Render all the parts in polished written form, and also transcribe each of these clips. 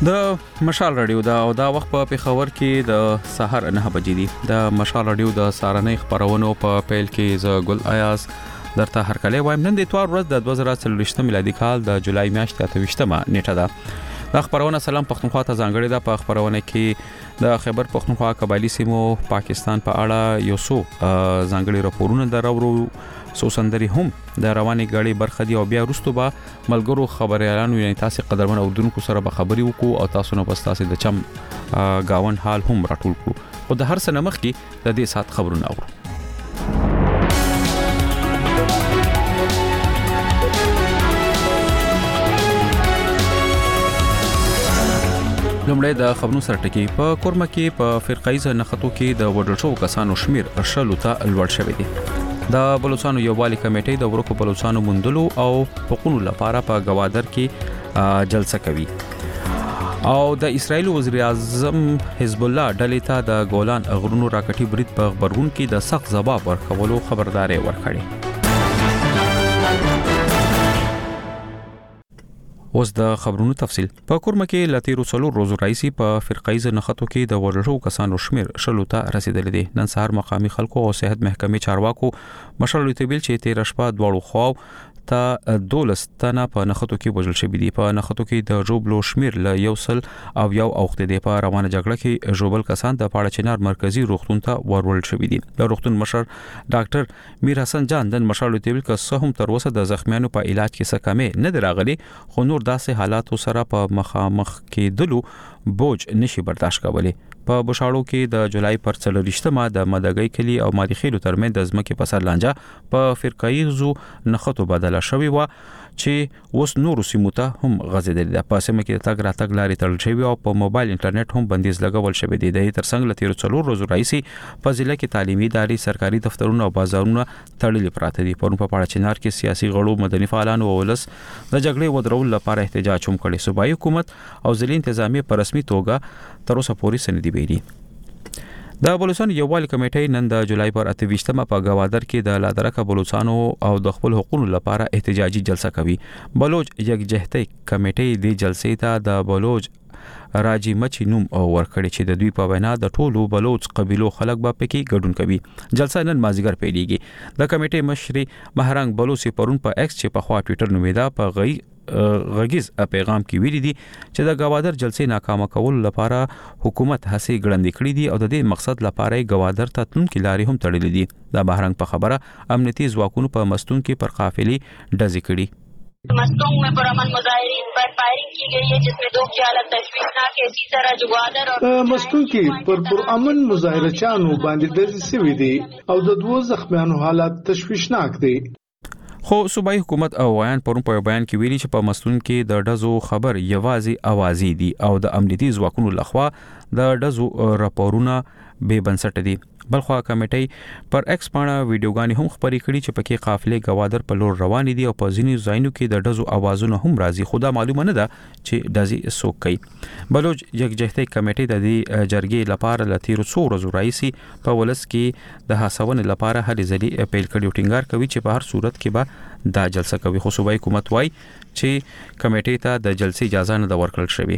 د مشال رادیو دا وخت په پیښور کې د سحر 9 بجې دي. د مشال رادیو د سارنۍ خبرونو په پیل کې ز ګل ایاز درته هرکلی وایم. نن د اتوار ورځ د 2023 میلادي کال د جولای میاشتې 28مه نیټه ده. د خبرونه سلام پښتونخوا ته ځانګړي ده. په خبرونه کې د خیبر پښتونخوا قبایلی سیمو پاکستان په اړه یو څو ځانګړي راپورونه درورو سو سندري هم د رواني غاړي برخه دي او بیا وروسته به ملګرو خبريالانو یعنی تاسو قدرمن اردوونکو سره به خبري وکړو او تاسو نه پستاسي د چم گاون حال هم راټول کړو. خو د هر څه نمخ کې د دې سات خبرونه اورو. لومړی د خبرونو سره ټکی په کورمه کې په فرقایزه نخټو کې د وډل شو کسانو شمیر شلو ته لوړ شوی دی. د بلوچستان یووالي کمیټې د ورکو بلوچستان مندلو او حقوقو لپاره په گوادر کې جلسه کوي او د اسرایل وزیر اعظم حزب الله ډلې ته د ګولان غرونو راکټي برید په خبرون کې د سخت ځواب ورکولو خبرداري ورکړي. اوس د خبرونو تفصیل. په کورمه کې لاتیرو څلور روزو رئیسي په فرقایزه نخټو کې د ورژو کسانو شمیر شلو ته رسیدلی دی. نن سهار مقامی خلکو او صحت محکمې چارواکو مشرلو ته ویل چې 13 شپه دواړو خواو ته 12 تنه په نخټو کې وژل شوی دي. په نخټو کې د جوبلو شمیر له یوسل او یو اوخته دی. په روانه جګړه کې جوبل کسان د پاړه چنار مرکزی روغتون ته ورول شوی دي. د روغتون مشر ډاکټر میر حسن جان د مشرلو ته ویل چې هم تر اوسه د زخمیانو په علاج کې څه کمې نه دراغلي خو نور داسې حالاتو سره په مخامخ کېدلو بوج نشي برداشت کولی. په بشاړو کې د جولای پر 30مه د مدګي کلی او مادخیلو ترمن د ځمکې په سر لانجه په فرقایزو نخټو بدله شوی و چې اوس نور سیمو ته هم غځیدل. د پاسمه کې د تګ راتګ لارې تړل شوی او په موبایل انټرنیټ هم بندیز لګول شوی دی. د ترڅنګ لتیر څلور روزو رئیسي په ضلع کې تعلیمي ادارې سرکاري دفترونه او بازارونه تړلي پراته دي. پرون په پاړه چنار کې سیاسي غړو مدني فعالانو او ولس د جګړې ودرول لپاره احتجاج هم کړی. صوبایي حکومت او ضلعي انتظامیه په رسمي توګه تر اوسه پورې سندې ویلي. د بلوچستان یووالي کمیټې نن د جولای پر 28مه په گوادر کې د لادرکه بلوچستانو او د خپل حقوقو لپاره احتجاجي جلسه کوي. بلوچ یکجهتۍ کمیټې د جلسې ته د بلوچ راجی مچی نوم ورکړي چې د دوی په وینا د ټولو بلوچ قبيلو خلک به پکې ګډون کوي. جلسه نن مازیګر پیلېږي. د کمیټې مشري مهرنګ بلوچي پرون په ایکس چې په خوا ټوئیټر نومیدا په غږیز پیغام کې ویلي دي چې د گوادر جلسې ناکامه کول لپاره حکومت هڅې ګړندې کړې دي او د دې مقصد لپاره گوادر ته تلونکي لارې هم تړلې دي. د بهرنګ په خبره امنیتي ځواکونو په مستون کې پر قافلې ډزې کړې. मस्तूंग में पुरअमन मुजाहिरीन पर फायरिंग की गई है जिसमें दो की हालत तशवीशनाक है. इसी तरह ग्वादर और मस्तूंग کې پر पुरअमन مظاهرچیانو باندې ډزې شوې دي او د دوه زخمیانو حالت تشویشناک دي. خو صوبایي حکومت او ویان پرون په بیان کې ویلي چې په مستون کې د ډزو خبر یوازې اوازي دي او د امنیتي ځواکونو لخوا د ډزو راپورونه به بنسټ دي. بلخوا کمیټې پر ایکس باندې ویډیوګانې هم خبرې کړي چې پکې قافلې گوادر په لور روان دي او په ځینې ځایونو کې د ډزو اوازونه هم راځي. خو دا معلومه نه ده چې ډزې څوک کوي. بلوچ یکجهتۍ کمیټې د دې جرګې لپاره لتیرو څو ورځو رئیسي په ولس کې د هڅونې لپاره هلې ځلې اپیل کړي. ټینګار کوي چې په هر صورت کې به دا جلسه کوي. خو صوبایي حکومت وايي چې کمیټې ته د جلسې اجازه نه ورکړل شوې.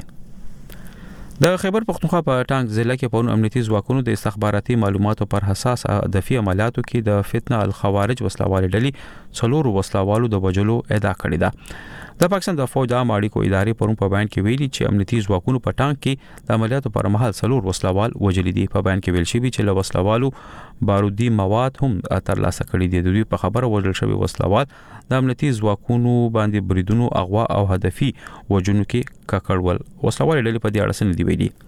د خیبر پښتونخوا په ټانک ضلع کې په امنیتي ځواکونو د استخباراتي معلوماتو پر حساس هدفي عملیاتو کې د فتنه الخوارج وسلوال ډلې څلور وسلوالو د وجلو ادعا کړې ده. د پاکستان د فوج عام اړیکو ادارې پرون په بیان کې ویلي چې امنیتي ځواکونو په ټانک کې د عملیاتو پر مهال څلور وسلوال وجل دي. په بیان کې ویل شوی چې له وسلوالو بارودي مواد هم ترلاسه کړي دي. د دوی په خبره وجل شوی وسلوال د امنیتي ځواکونو باندې بریدونو اغوا او هدفي وجنو کې ککړول. وسلوال ډلې په دې اړه څه نه دی ویلي.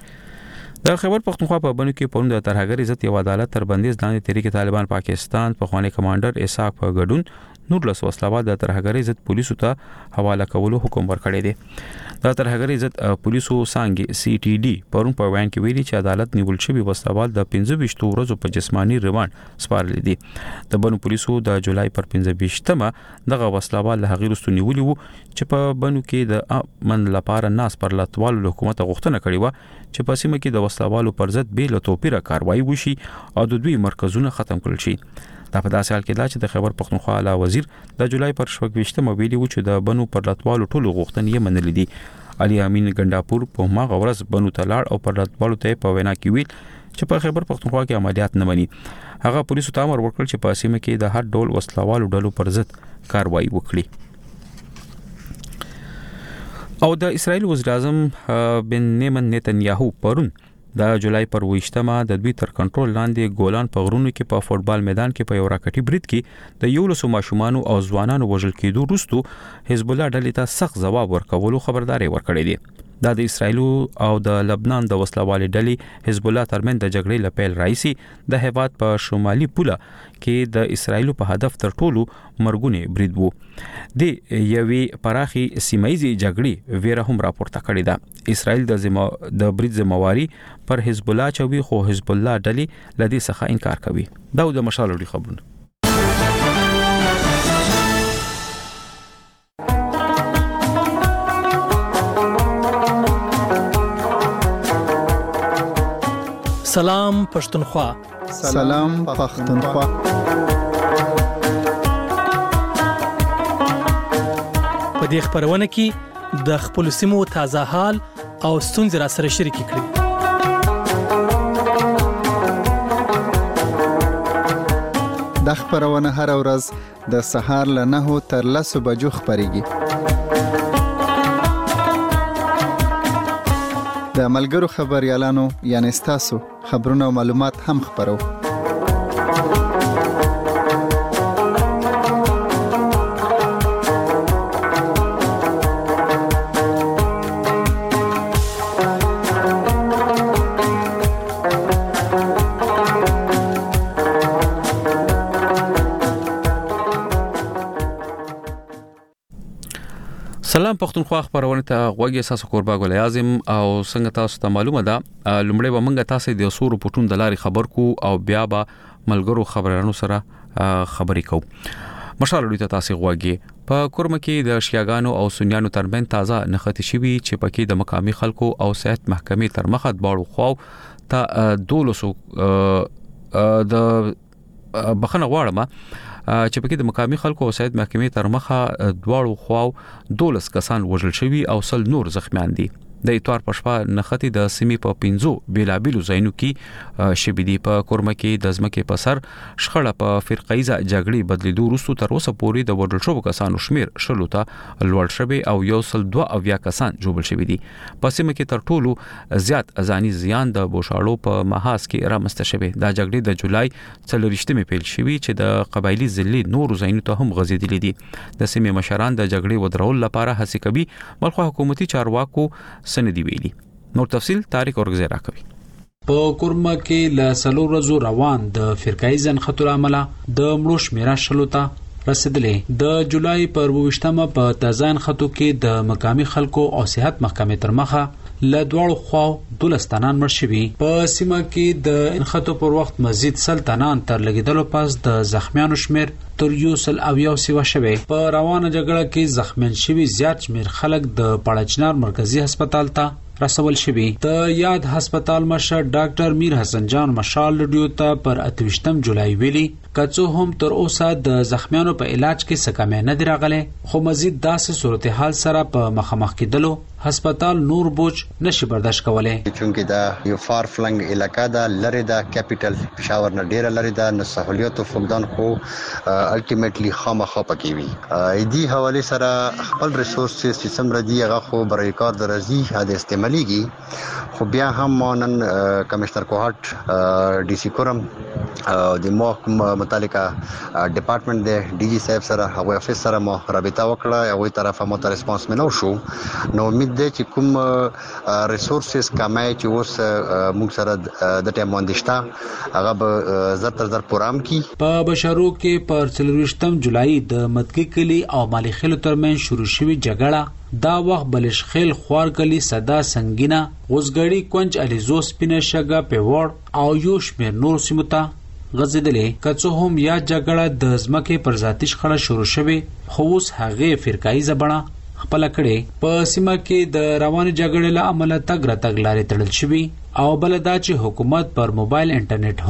د خیبر پښتونخوا په بنو کې پوند د ترهګر عزت یو عدالت تر بندیز لاندې تحریک طالبان پاکستان په خوانی کمانډر اسحاق په ګډون نور لس وسلوال د ترهګر عزت پولیسو ته حواله کولو حکم ورکړی دی. د ترهګر عزت پولیسو څنګه سی ټي ډي پرون په ویان کې ویلي چې عدالت نیول شوی وسلوال د 15 ورځو په جسمانی ریماند سپارل دي. د بنو پولیسو د جولای پر 15مه دغه وسلوال له هغې وروسته نیولي وو چې په بنو کې د امن لپاره ناس پر لټوالو حکومت غوښتنه کړې و چې په سیمه کې د وسلوالو پر ضد بیل توپیره کاروایی وشي او د دوی مرکزونه ختم کړل شي. دا په داسې حال کې دا چې د خیبر پښتونخوا اعلی وزیر د جولای پر 28مه ویلي و چې د بنو پر لټوالو ټولو غوښتنې منلې دي علي امین ګنداپور په ماغه ورځ بنو تلاړ او پر راتبالو ته په وینا کې ویل چې په خیبر پختونخوا کې عملیات نه مني. هغه پولیسو ته امر وکړ چې په سیمه کې د هر ډول وسلوالو ډلو پر ضد کاروایی وکړي. او د اسرایل وزیر اعظم بنیامین نتنیاهو پرون د جولای پر 28مه د دوی تر کنټرول لاندې ګولان په غرونو کې په فوټبال میدان کې په یو راکټي برید کې د 11 ماشومان او ځوانانو وژل کېدو وروسته حزب الله ډلې ته سخت جواب ورکولو خبرداري ورکړې ده. دا د اسرایل او د لبنان د وسلوالې ډلې حزب الله ترمن د جګړې لپیل رئیسي د هیواد په شمالي پوله کې د اسرایل په هدف تر ټولو مرګونی برید وو. د یوې پراخي سیمایي جګړې ویره هم راپورته کړې ده. اسرایل د برید ذمہواری پر حزب الله چوي خو حزب الله ډلې لدی څخه انکار کوي. دا د مشالوړي خبرونه. سلام پښتونخوا. سلام پښتونخوا. په دې خبرونه کې د خپل سیمو تازه حال او ستونزې را سره شریک کړئ. د خبرونه هر ورځ د سهار له 9 تر 10 بجو خبريږي. د ملګرو خبريالانو یعنی تاسو خبرونه او معلومات هم خبرو. سلام پښتونخوا خبرونه ته غوږی اساس قربا ګل اعظم او څنګه تاسو ته معلومه ده لومړی به موږ تاسو د سورو پټون د لاري خبر کو او بیا به ملګرو خبرانو سره خبرې کوو. مشالوړي ته تاسو غوږی په کورم کې د شیاګانو او سنیانو ترمن تازه نختی شوی چې پکې د مقامی خلکو او صحت محکمې تر مخه باړو خو ته 200 د بخنه غواړم چې پکې د مقامی خلکو او صحت محکمې تر مخه دواړو خواو 12 کسان وژل شوي او 100 نور زخمیان دي. د اتوار پښپا نختی د سیمې په 15 بیلابیلو ځایونو کې شبيدي په کورمه کې د ځمکې په سر شخړه په فرقایزه جګړې بدلیدو وروسته تر اوسه پورې د وډل شوو کسانو شمیر شلو ته لوړ شوی او 102 کسان جوړ شوي دي. په سیمه کې تر ټولو زیات ځاني زیان د بوشاړو په محاس کې رامسته شوی. دا جګړې د جولای 24مې پیل شوی چې د قبایلی ځلې نور ځایونو ته هم غځېدلې دي. د سیمې مشران د جګړې ودرول لپاره هڅې کوي. بلخو حکومتي چارواکو سندې ویلي. نور تفصیل تاریخ اورګزی راکوي. په کورمه کې له سلور ورځو روان د فرقای ځنخطو عمله د مړو شمیره شلو ته رسیدلې. د جولای پر 28مه په تازان خطو کې د مقامی خلکو او صحت محکمې تر مخه له دواړو خواو 12 تنان مړ شوي. په سیمه کې د انخطو پر وخت مزید 100 تنان تر لګیدلو پس د زخمیانو شمیر تر 100 شوی. په روانه جګړه کې زخمیان شوي زیات شمیر خلک د پړچنار مرکزی هسپتال ته رسول شوی. د یاد هسپتال مشر ډاکټر میر حسن جان مشال لډیو ته پر 28 جولای ویلي کڅو هم تر اوسه د زخمیانو په علاج کې سکمه نه دی راغله خو مزید داسې صورتحال سره په مخامخ کېدلو هسپتال نور بوج نشي برداشت کولای. چونکه دا یو فار فلنګ علاقہ دا لری دا کیپټل پېښور نه ډیر لری دا نو سہولیت او فقدان خو الټیمیټلی خامخا پکې وي. دی حواله سره خپل ریسورسز چې سم ردی هغه خو برای کار درځي هدا استعماليږي. خو بیا هم مانن کمشنر کوهټ ډي سي کورم د محکمه متعلقه ډپارټمنټ د ډي جی صاحب سره هغه افیس سره مو رابطه وکړه او طرفه مو ته ریسپانس مینو شو. نو امید ده چې کوم ریسورسز کمای چې اوس موږ سره د ټیم باندې هغه به زر تر زر پورام کی. په بشارو کې پر 24 جولای د مدګي کلی او مالی خلو ترمن شروع شوی جګړه دا وخت بلشخیل خوار کلی صدا سنگینا غوزګړی کونج الیزو سپینه شګه پیوړ او یو شمیر نور سیمتا غزیدلې. کڅو هم یا جګړه د ځمکې پر ذاتی شخړه شروع شوه خو اوس هغه فرقای زبړه خپل کړي. په سیمه کې د روان جګړې له عمله تګ راتګ لارې تړل شوی او بلدا چې حکومت پر موبایل انټرنیټ هم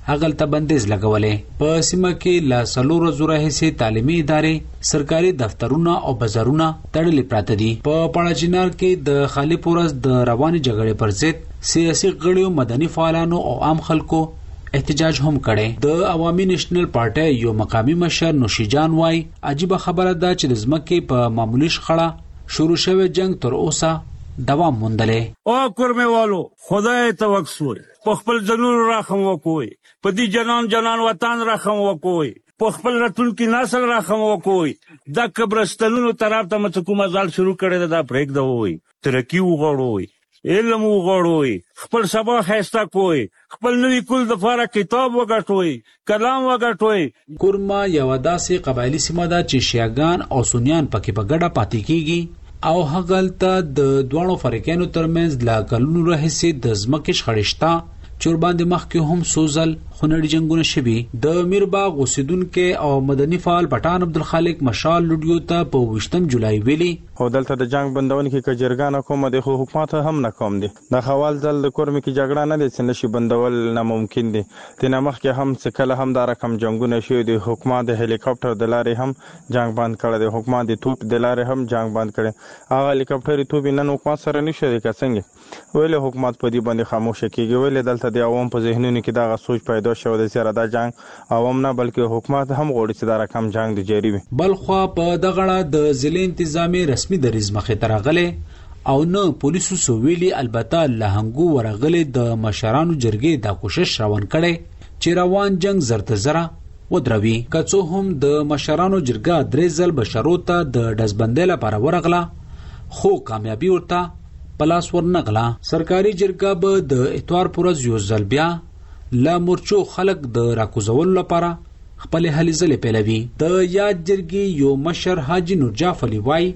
هغلته بندیز لګولې په سیمه کې لا سلور زوره حصے تعلیمي ادارې سرکاري دفترونه او بازارونه تړلې پراته دي په پړاچینار کې د خالی پورز د رواني جګړې پر ضد سیاسي غړیو مدني فعالانو او عام خلکو احتجاج هم کړي د عوامي نېشنل پارټي یو مقامی مشر نوشیجان وای عجیب خبره ده چې د ځمکې په معمولی شخړه شروع شوی جنگ تر اوسه دوام موندلې او کورمهوالو خدای توکل په خپل جنون راخم وکوي په دې جنان وطن راخم وکوي په خپل راتلونکي نسل راخم وکوي د قبرستانونو طرف ته مڅکو مزال شروع کړي دا پریک دا وای ترقی وغوړوي علم وغوړوي خپل سبا خسته کوي خپل نوی کول د فاره کتاب وګټوي کلام وګټوي کورما یو داسې قبایلی سیمه ده چې شیعاګان او سنیان پکې په ګډه پاتې کیږي او هغلته د دوانو فرقانو ترمنځ لا کلونو راهیسې د ځمکې شخړشتا چور باندې مخکې هم سوزل خونړي جنگونه شوي د میرباغ اوسیدونکو او مدني فعال پټان عبدالخالق مشال لډیو ته په 20 جولای ویلي او دلته د جنگ بندون کې کجرګان کومه د حکومت هم نه کوم دي د حوال ځل د کورم کې جګړه نه دي چې نشي بندول ناممکن دي تنه مخکې هم څکله هم د رقم جنگونه شوي د حکومت د هلیکاپټر د لارې هم جنگ بند کړی د حکومت د توپ د لارې هم جنگ بند کړي هغه هلیکاپټر توپ نن حکومت سره نشي څنګه ویل حکومت په دې باندې خاموش کیږي ویل دلته د عوام په ذهنونو کې دا سوچ پیدا شو د سره دا جنگ عوام نه بلکې حکومت هم غوړي چې دا رقم جنگ د جاری وي بلخوا په دغړه د ضلع انتظامی رسمي دریز مخې ترغله او نه پولیسو سوویلی البته لهنګو ورغله د مشرانو جرګې دا کوشش روان کړي چې روان جنگ زرته زره ودروي کڅو هم د مشرانو جرګه درې ځل بشروته د دزبندې لپاره ورغله خو کامیابی ورته پلاس ورنغلا سرکاري جرګه به د اتوار پورز یو ځل بیا لا مورچو خلق د راکوزول لپاره خپل هلي ځلې پیلوي د یاد جرګي یو مشر حاجی نور جعفر وای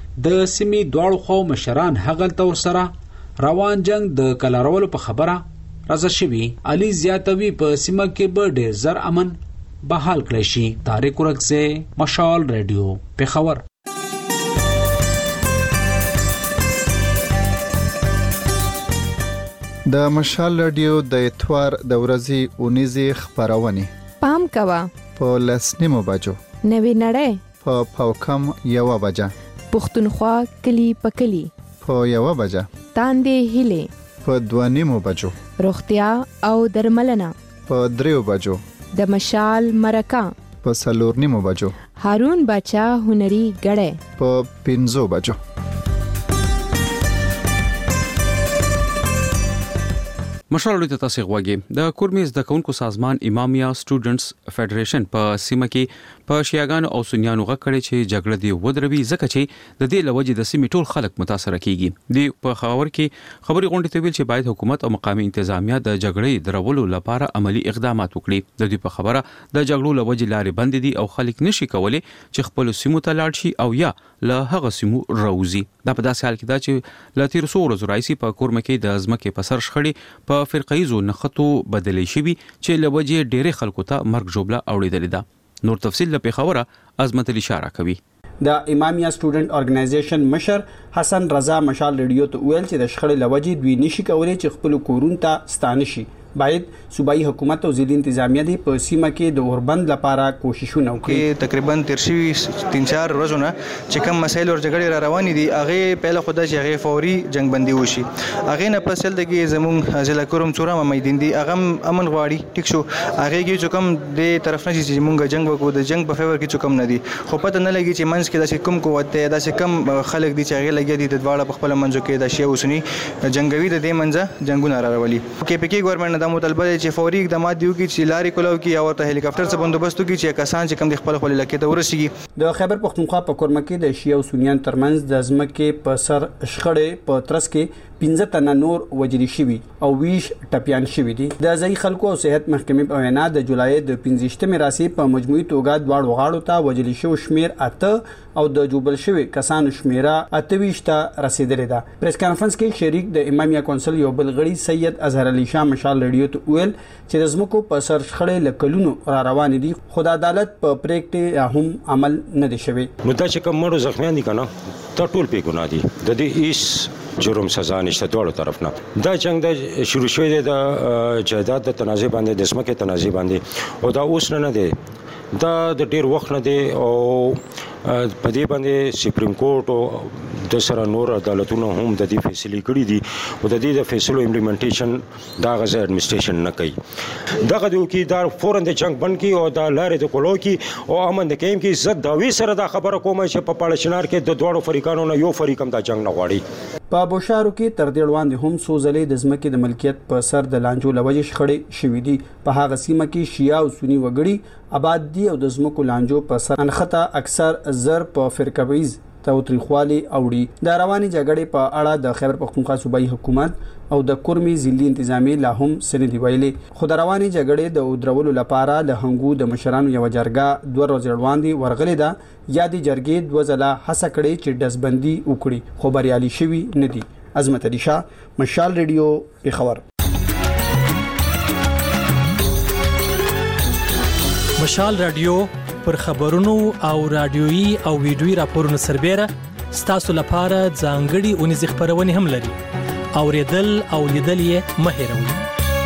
د سیمې دواړو خو مشران هغلته ورسره روان جنگ د کلارولو په خبره راځي شوی علي زیاتوي په سیمه کې به ډېر زر امن بحال کړی شي طارق ورکزه مشال رادیو پیښور د مشال رادیو د اتوار د ورځې اونیزي خبرونه پام کوا په لسنیمو بجو نوی نړۍ په پاوکم یو بجه پښتونخوا کلی پکلی په یو بجه تاندې هله په دوانیمو بجو روغتیا او درملنه په دریو بجو د مشال مرکا په سلورنیمو بجو هارون بچا هنري غړې په 15 بجو مشال ته تاسو غوږی د کورمیز د کونکو سازمان امامیا سټوډنټس فدریشن په سیمه کې په شیعاګانو او سنیانو غکړي چې جګړه دی ودروي ځکه چې د دې لوجې د سیمې ټول خلک متاثر کیږي دی په خبر کې خبري غونډه ته ویل چې باید حکومت او مقامی انتظامیه د جګړې درولو لپاره عملی اقدامات وکړي د دې په خبره د جګړو لوجې لارې بند دي او خلک نشي کولای چې خپل سیمو ته لاړ شي او یا له هغه سیمو راوځي دا په داسې حال کې دا چې ل تیر 100 ورځې راځي په کورمه کې د ازمکه په سر شخړې په فرقایزو نخټو بدلې شوی چې لوجې ډېر خلکو ته مرګ جوړه اوریدل ده نور تفصیل په خبره عظمت اشاره کوي د امامیا سټوډنټ ارګنایزیشن مشر حسن رضا مشال ریډیو ته ویل چې د شخړې لوجې دوی نشي کولای چې خپل کورون ته ستانه شي باید صوبایي حکومت او ضلع انتظامیه دی په سیمه کې د اوربند لپاره کوششونه وکړي تقریبا 3-4 ورځې چې کوم مسایل او جګړې را روان دي هغه په خدای چې هغه فوري جنگ بندي وشي هغه نه پسل دغه زمون ضلع کوم څوره میدان دي هغه امن غواړي ټیک شو هغه کې چې کوم د طرف نه چې مونږ جنگ وکړو د جنگ په فیور کې چې کوم نه دي خو پته نه لګي چې منځ کې د کوم قوت د کوم خلک دي چې هغه لګي دي د دواړه په خپل منځو کې د شی اوسنی جنگوي د دې منځه جنگونه را راولي کې پکې ګورنمنت د مطالبه چې فوري اقدامات دیو کې چې لارې کولاو کې او ته هلیکاپټر څخه بندوبست کې چې کسان چې کم د خپل لکه ته ورسیږي د خیبر پختونخوا په کورمه کې د شیعه او سنیان ترمنځ د ځمکې په سر شخړې په ترڅ کې 15 تنه نور وجري شوي او 20 ټپيان شوي دي د ځای خلکو او صحت محکمې په وینا د جولای د 15مې راسي په مجموعي توګه دواړو غاړو ته وجري شو شمیر 8 او د جوبل شوي کسانو شمیره 28 ته رسیدلې ده پریس کانفرنس کې شریک د امامیا کونسل یو بل غړي سید اظهر علي شاه مشال ریډیو ته ویل چې د زمکو په سر شخړې لکلونو را روان دي خو د عدالت په پریکټه هم عمل نه دي شوی نو دا چې کوم مړو زخمیان دي کنه ټول په ګناه دي د دې هیڅ جرم سزا نشته دوړو طرف نه. دا جنگ د شروع شوی دی د جایداد د تنازع باندې د سمکه تنازع باندې او دا اوس نه دی دا د ډیر وخت نه دی او په دې باندې سپریم کورټ او د سره نور عدالتونو هم د دې فیصله کړې دي او د دې د فیصلو امپلیمنټیشن دا غزه اډمنسټریشن نه کوي. دغه دیو کې دا فورن د جنگ بند کی او دا لارې د کولو کې او امن د کېم کې زد داوی سره دا خبره کوم چې په پاړشنار کې د دوړو فریقانو نه یو فریق هم دا جنگ نه غواړي. په بوشارو کې تر دې وړاندې هم څو ځلې د ځمکې د ملکیت په سر د لانجو لوجې شخړې شوې دي. په هغه سیمه کې شیعه او سنی وګړي آباد دي او د ځمکو لانجو په سر انخته اکثر زر په فرقویز توتریخوالي اوړي. د رواني جګړې په اړه د خیبر پختونخوا صوبایي حکومت او د کورمي ضلعي انتظامیه لا هم سندې ویلي. خو د رواني جګړې د ودرولو لپاره له هنګو د مشرانو یو جرګه 2 ورځې وړاندې ورغلې ده. یادې جرګې 2 ځله هڅه کړې چې دزبندي وکړي خو بریالي شوي نه دي. عظمت علي شاه، مشال ریډیو، پیښور. مشال رادیو پر خبرونو او رادیويي او ویډیويي راپورونو سربېره ستاسو لپاره ځانګړي اونیز خبرونه هم لري. اوریدل او لیدل یې مه هېروئ.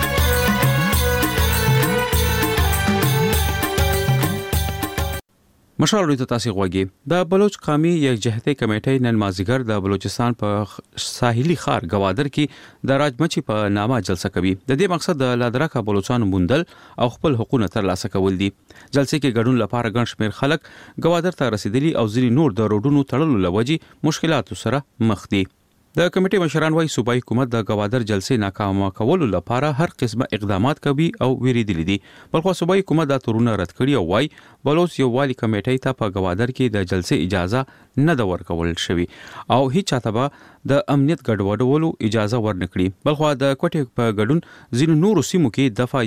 مشال ریډیو تاسو غوږی د بلوچ قومي یکجهتي کمیټې نن مازیګر د بلوچستان په ساحلي ښار گوادر کې د راجمچي په نامه جلسه کوي. د دې مقصد د لادرکه بلوچستان موندل او خپل حقوقونه ترلاسه کول دي. جلسې کې ګډون لپاره ګڼ شمېر خلک گوادر ته رسیدلي او ځینې نور د روډونو تړلو لوجې مشکلاتو سره مخ دي. د کمیټې مشران وايي صوبایي حکومت د گوادر جلسې ناکامه کولو لپاره هر قسمه اقدامات کوي او ویریدلي دي. بلخو صوبایي حکومت دا تورونه رد کړي او وايي بلوچ یو والی کمیټې ته په گوادر کې د جلسې اجازه نه د ورکول شوی او هیڅ چاته به د امنیت ګډوډولو اجازه ورنکړي. بلخو د کوټې په ګډون ځینو نورو سیمو کې دفعه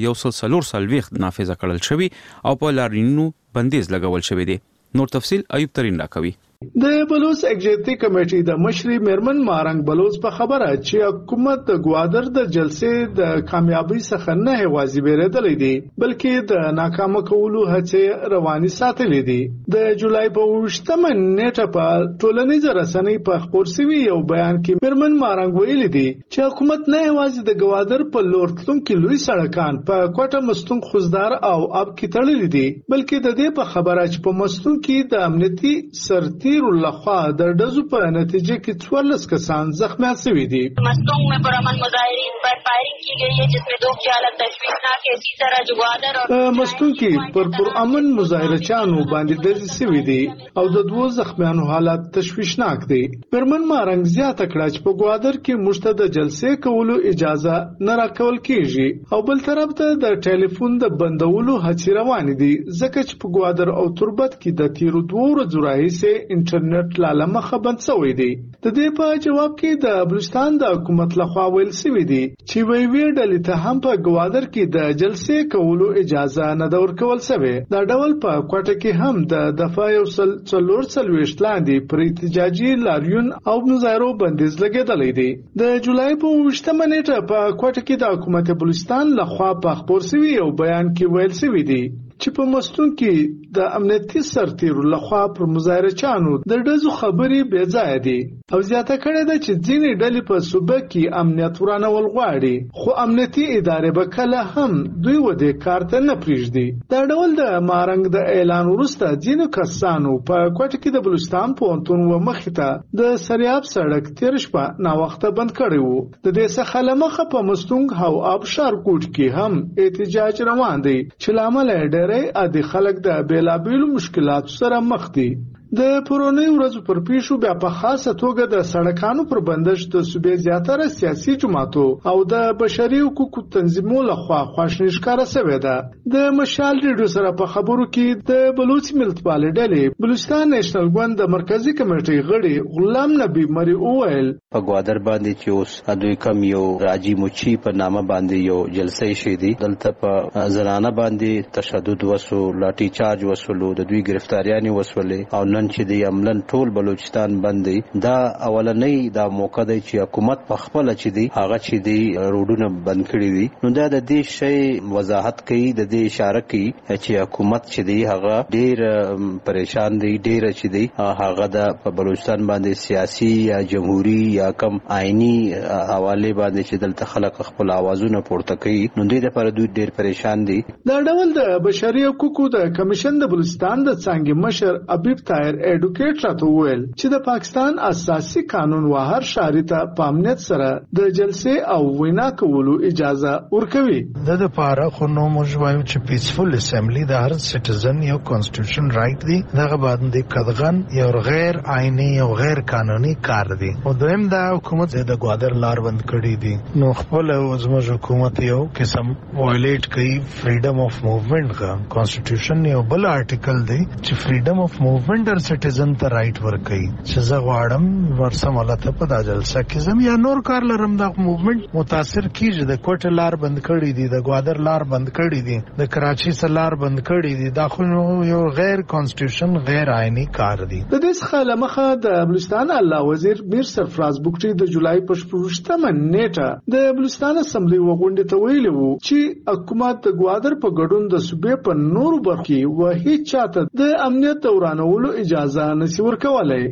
140 نافذ کړل شوی او په لارینو بندیز لګول شوی دی. نور تفصيل ایوب ترين راکوي. د بلوچ ایگزیکټیو کمیټې د مشري میرمن مارنګ بلوچ په خبره چې حکومت د گوادر د جلسې د کامیابی څخه نه هوازي بیرېدلې دي بلکې د ناکامه کولو هڅې رواني ساتلې دي. د جولای په 28مه نیټه په ټولنیز رسنۍ په خبر شوی یو بیان کې میرمن مارنګ ویلي دي چې حکومت نه هوازي د گوادر په لور تلونکو لوی سړکان په کوټه مستون خوزدار او اب کې تړلې دي بلکې د دې په خبره چې په مستون کې د امنیتي سرتي لخوا د ډزو په نتیجه کې 14 کسان زخمی شوي دي. مستونگ में पुरअमन मुजाहिरीन पर फायरिंग की गई है जिसमें 2 की हालत तशवीशनाक है. इसी तरह ग्वादर और مستون کې پر پرامن مظاهرچیانو باندې ډزې شوي دي او د 2 زخمیانو حالت تشویشناک دي. میرمن مارنګ زیاته کړه چې په گوادر کې مشته د جلسې کولو اجازه نه راکول کیږي او بل طرف ته د ټلیفون د بندولو هڅې روانې دي ځکه چې په گوادر او تربت کې د تیرو 2 ورځو راهیسې انټرنیټ لاله مخه بند شوی دی. د دې په جواب کې د بلوچستان د حکومت لخوا ویل شوی دی چې وی ډلې ته هم په گوادر کې د جلسې کولو اجازه نه د ورکول شوی. دا ډول په کوټه کې هم د دفعه 140 لاندې پر احتجاجي لاریون او مظاهرو بندیز لګیدلې دی. د جولای په 28مه نیټه په کوټه کې د حکومت بلوچستان لخوا په خبر شوی یو بیان کې ویل شوی دی چې په مستون کې د امنیتي سرتیرو لخوا پر مظاهرچیانو د ډزو خبرې بې ځای دي او زیاته کړې ده چې ځینې ډلې په صوبه کې امنیت ورانول غواړي خو امنیتي ادارې به کله هم دوی ودې کار ته نه پریږدي. دا ډول د مارنګ د اعلان وروسته ځینو کسانو په کوټه کې د بلوچستان پوهنتون و مخې ته د سریاب سړک تیر شپه ناوخته بند کړی وو. د دې څخه له مخه په مستونګ او آبشار کوټ کې هم احتجاج روان دی چې لامل ډېرې عادي خلک د بیلابیلو مشکلاتو سره مخ دي. د پرونی ورځو پر پیښو بیا په خاصه توګه د سړکانو پر بندش د صوبې زیاتره سیاسي جماعتو او د بشري حقوقو تنظیمونو لخوا خواشنی ښکاره شوې ده. د مشال ریډیو سره په خبرو کې د بلوچ ملتپال ډلې بلوچستان نېشنل ګوند د مرکزی کمیټې غړي غلام نبی مری اویل په گوادر باندې چې اوس دوی کم یو راجی موچی په نامه باندې یو جلسه شې دي دلته په زنانه باندې تشدد وسو لاټي چارج وسولو د دوی گرفتاریانه وسولې او نن نن چې د عملاً ټول بلوچستان باندې دا اولنۍ دا موقع دی چې حکومت په خپل چې دی هغه چې دی روډونه بند کړی دي. نو دا د دې شی وضاحت کوي، د دې اشاره کوي چې حکومت چې دی هغه ډیر پریشان دی، ډیر چې دی هغه د بلوچستان باندې سیاسي یا جمهوریت یا کم آئینی حواله باندې چې دلته خلک خپل اوازونه پورته کوي. نو دې لپاره دوی ډیر پریشان دي. دا ډول د بشري حقوقو د کمیشن د بلوچستان د څنګه مشر حبیب طاهر اډوکیټ راته وویل چې د پاکستان اساسي قانون و هر شهري ته په امنیت سره د جلسې او وینا کولو اجازه ورکوي. د لپاره خو نو موږ وایو چې پیسفل اسمبلی د هر سټیزن یو کانسټیټیوشن رائټ دی، دغه باندې قدغن یو غیر آئینی او غیر قانوني کار دی. او دویم دا حکومت د ګوادر لار بند کړی دي، نو خپل زموږ حکومت یو قسم وایلیټ کوي فریډم اف موومېنټ کا کانسټیټیوشن یو بل آرټیکل دی چې فریډم اف موومېنټ هر سټیزن ته رائټ ورکوي چې زه غواړم ورسم ولته په د جلسه کې زم یا نور کار لرم د موومېنټ متاثر کیږي. د کوټه لار بند کړی دي، د ګوادر لار بند کړی دي، د کراچي سره لار بند کړی دي، دا خو یو غیر کانسټیټیوشن غیر آئینی کار دی. د دې څخه لمخه د بلوچستان اعلی وزیر میر سرفراز بوکټي د جولای په 14مه نیټه د بلوچستان اسمبلی وغونډې ته ویلي وو چې حکومت د ګوادر په ګډون د صوبې په نورو برخو کې و هیڅ چاته د امنیت دورانولو اجازه نشي ورکولای.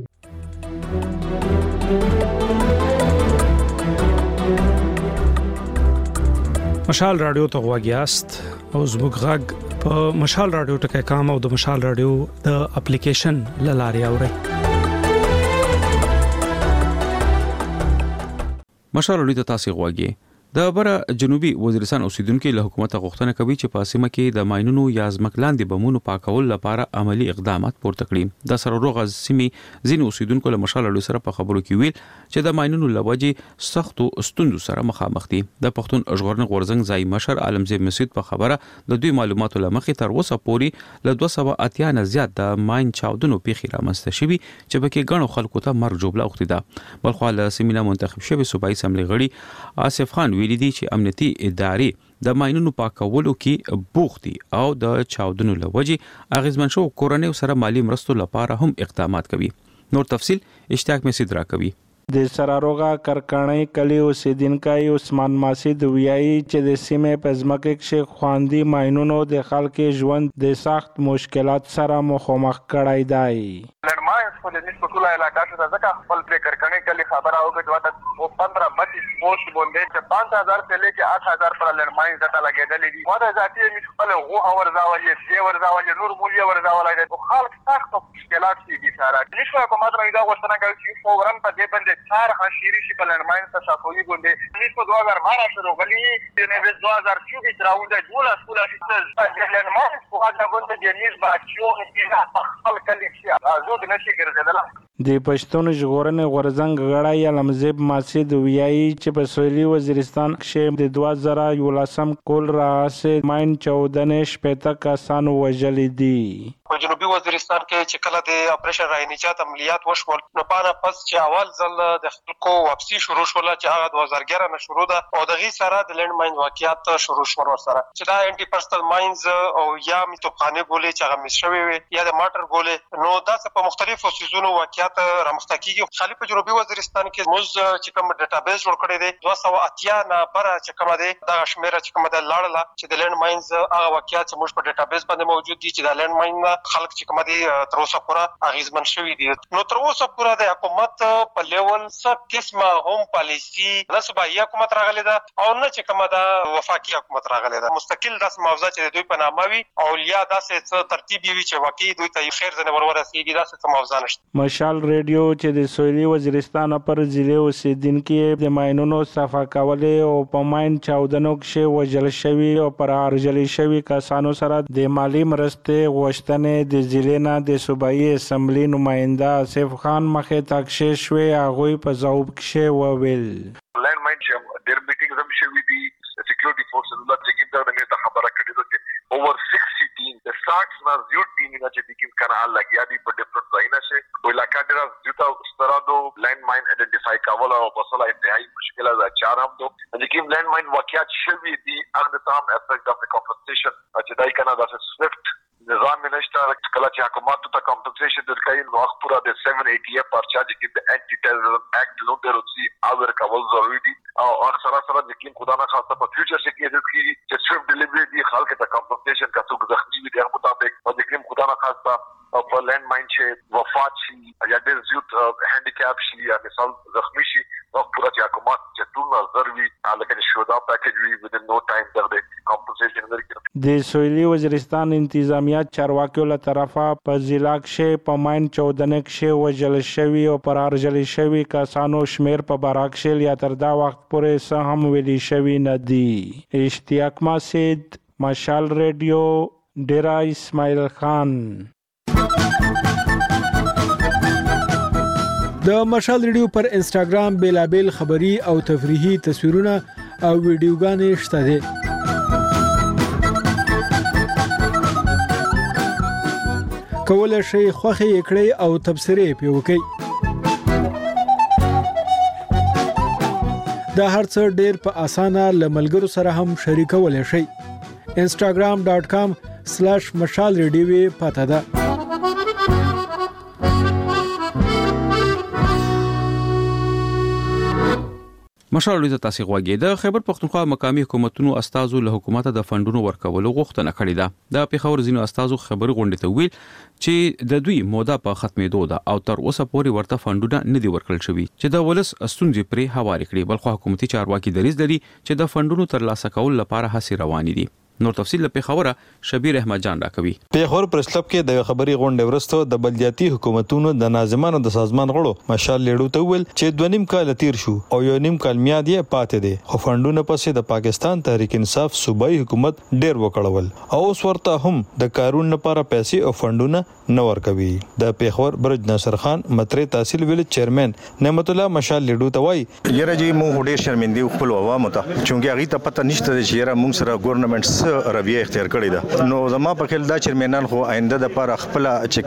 مشال رادیو ته غواګیاست او زموږ غږ په مشال رادیو ټکای کام او د مشال رادیو د اپلیکیشن لاري اوري. مشال رادیو ته تاسو غواګی د بره جنوبي وزیرستان اوسیدونکو له حکومت غوښتنه کوي چې په سیمه کې د ماينونو یا ځمکلاندې بمونو پاکول لپاره عملی اقدامات پورته کړي. د سرورغه سیمې ځینې اوسیدونکو له مشال رادیو سره په خبرو کې ویل چې د ماينونو لوجې سختو ستوندو سره مخامخ دي. د پښتون ژغورنې غورزنګ ځای مشر عالمزیب مسعود په خبره د دوی معلوماتو لمخې تر اوسه پورې له 280 نه زیات د ماين چاودنو پیښې رامنځته شوي چې بکې غنو خلکو ته مرګ جوړه اوختي ده. بلخو له سیمینه منتخب شوی صوبایي اسمبلی غړي آصف خان ویلي دي چې امنیتي ادارې د ماينونو پاکولو کې بوختي او د چاودنو لوجې اغیزمن شو کورنۍ سره مالی مرستو لپاره هم اقدامات کوي. نور تفصيل اشتیاق مسعود را کوي. د سراروغه کرکړنۍ کلی اوسیدونکي عثمان ماسید ویایي چې د سیمې په ځمکه کې خواندي ماينونو د خلکو ژوند د سخت مشکلات سره مخامخ کړای دی. لړماینس په دې نسبت ټول علاقې ته ځکه خپل پر کرکړنۍ کلی خبر اوګه او 15-20 پوسټ باندې چې 5000 سے لیکه 8000 پر لړماین زته لګیدلې دي. ماده ذاتي می خپل غو ورزاولې سی ورزاولې نور مولیا ورزاولې او خلک سخت مشکلات دي سره. نشو کومه دا غوښتنه کوي چې فورن په دې باندې سار خشيري شي په لړماین څخه صفوي باندې نسبت 2012 شروع غلي نه 2024 راوند جوړه سکولا چې لړماین په هغه باندې د نسبت چې خلک کلی ازود نشي ګرځیدل. د پښتون ژغورنې غورزنګ غړی علمزیب مسعود ویایي چې په سویلي وزیرستان کې د 2011 کول راځي ماين 14 شپته کسانو وژلې دي. په جنوبي وزیرستان کې چې کله د اپریشن راینیچات عملیات وشول نو پانه پس چې اول ځل د خلکو واپسی شروع شول چې هغه 2011 نه شروع ده او دغه سره د لند ماين واقعیت شروع شول سره چې دا انټي پرسنل ماينز او یا میتوخانه ګولې چې هغه مشوي وي یا د ماټر ګولې نو دا په مختلفو سيزونو واقعیت رامخته کیږي. خالي په جنوبي وزیرستان کې موږ چې کوم ډیټابیس جوړ کړی دی 280 نه پر چې کوم دی دا شمیره چې کوم د لاړه چې د لند ماينز هغه واقعیت چې موږ په ډیټابیس باندې موجود دي چې د لند ماين خلک چې کوم دي تر اوسه پورې اغیزمن شوی دي. نو تر اوسه پورې د حکومت په لیول څه قسمه هم پالیسی نه صوبایي حکومت راغلی ده او نه چې کومه د وفاقي حکومت راغلی ده. مستقل داسې موضوع چې دوی په نامه وي او یا داسې څه ترتیب وي چې واقعي دوی ته خیر ځنه ورورسیږي داسې څه موضوع نشته. مشال ریډیو چې د سویلي وزیرستان پر ضلع اوسیدونکو د ماينونو صفا کولې او په ماين چاودنو کې وژل شوی او پر ارجل شوی کسانو سره د مالی مرستې غوښتنې د ضلع نه د صوبایي اسمبلی نماینده آصف خان مخې تاکشې شوی هغه په ځواب کې وویل لند ماين چې ډېر میټینګ زم شوی دي سکیورټي فورسز د چې د خبره کړې ده چې over 60 ټیم د ساکس نه یو ټیم نه چې د کنه لګیا دي په ډیفرنٹ ځایونه شه ویلا کډرا جوتا سترادو لند ماين آئیډنټیفای کول او بسله انتهایی مشکله ده چار هم دو چې کوم لند ماين واقعیت شوی دي اګه تام افیکټ اف د کمپنسیشن چې دای کنه د سویفت نظام نشته کله چې حکومت ته کمپنسیشن درکوي نو هغه پورا د 780 پرچا چې د انټي ټیرریزم اکټ نو دروسی او کول ضروري دي او اکثر د کلیم خدا نه خاصه په فیوچر کې کېږي چې سټریپ ډیلیوری دی خلک ته کمپنسیشن کا څوک زخمی وي د مطابق او د کلیم خدا نه خاصه او په لند ماین چې وفات شي یا د زیوت هاندیکاپ شي یا مثال زخمی شي نو پورا چې حکومت چې ټول ضروري لکه شودا پیکیج وی ودین نو ټایم د کمپنسیشن ورکړي د سویلي وزیرستان انتظامیه چارواکیو له طرفه په ضلع کې په ماین 14 کې وجل شوی او پر ارجل شوی کسانو شمیر په براکشل یا تر دا وخت پورې سه هم ویلي شوی نه دی. اشتیاق ماسد، مشال ریډیو، ډیرا اسماعیل خان. د مشال ریډیو پر انسټاګرام بیلابل خبری او تفریحي تصویرونه او ویډیوګانې شته دي. کولای شئ خوښي کړئ او تبصرې پې وکړئ. دا هر څه ډېر په اسانه له ملګرو سره هم شریکولی شئ. instagram.com/mashalradio پته ده. مشال ریډیو تاسو غوږی د خیبر پختونخوا مقامی حکومتونو استازو له حکومت د فندونو ورکولو غوښتنه کړې ده. د پیښور ځینو استازو خبري غونډې ته ویل چې د دوی موده په ختمېدو ده او تر اوسه پورې ورته فندونه نه دي ورکړل شوي چې د ولس ستونزې پرې هوارې کړي. بلخو حکومتي چارواکي دریځ لري چې د فندونو ترلاسه کول لپاره هڅې روانې دي. نور تفصیل له پیښوره شبیر احمد جان راکوي. پیښور پریس کلب کې د خبري غونډې ورسته د بلدیاتي حکومتونو د ناظمانو د سازمان غړو مشال لیډو ته ویل چې 2.5 کال تیر شو او 1.5 کال میاد یې پاتې دي. خو فندونه پسې د پاکستان تحریک انصاف صوبایي حکومت ډېر وکړول او اوس ورته هم د کارون لپاره پیسې او فندونه نه ورکوي. د پیښور برج ناصر خان متری تحصیل ویل چیرمن نعمت الله مشال لیډو ته وایي یره جی مو ډېر شرمندې خپل عوامو ته چې هغه ته پته نشته چې یره موږ سره ګورنمنت رویه اختیار کړی ده. نو زما په خیال دا چیرمنان خو آینده د لپاره خپل چې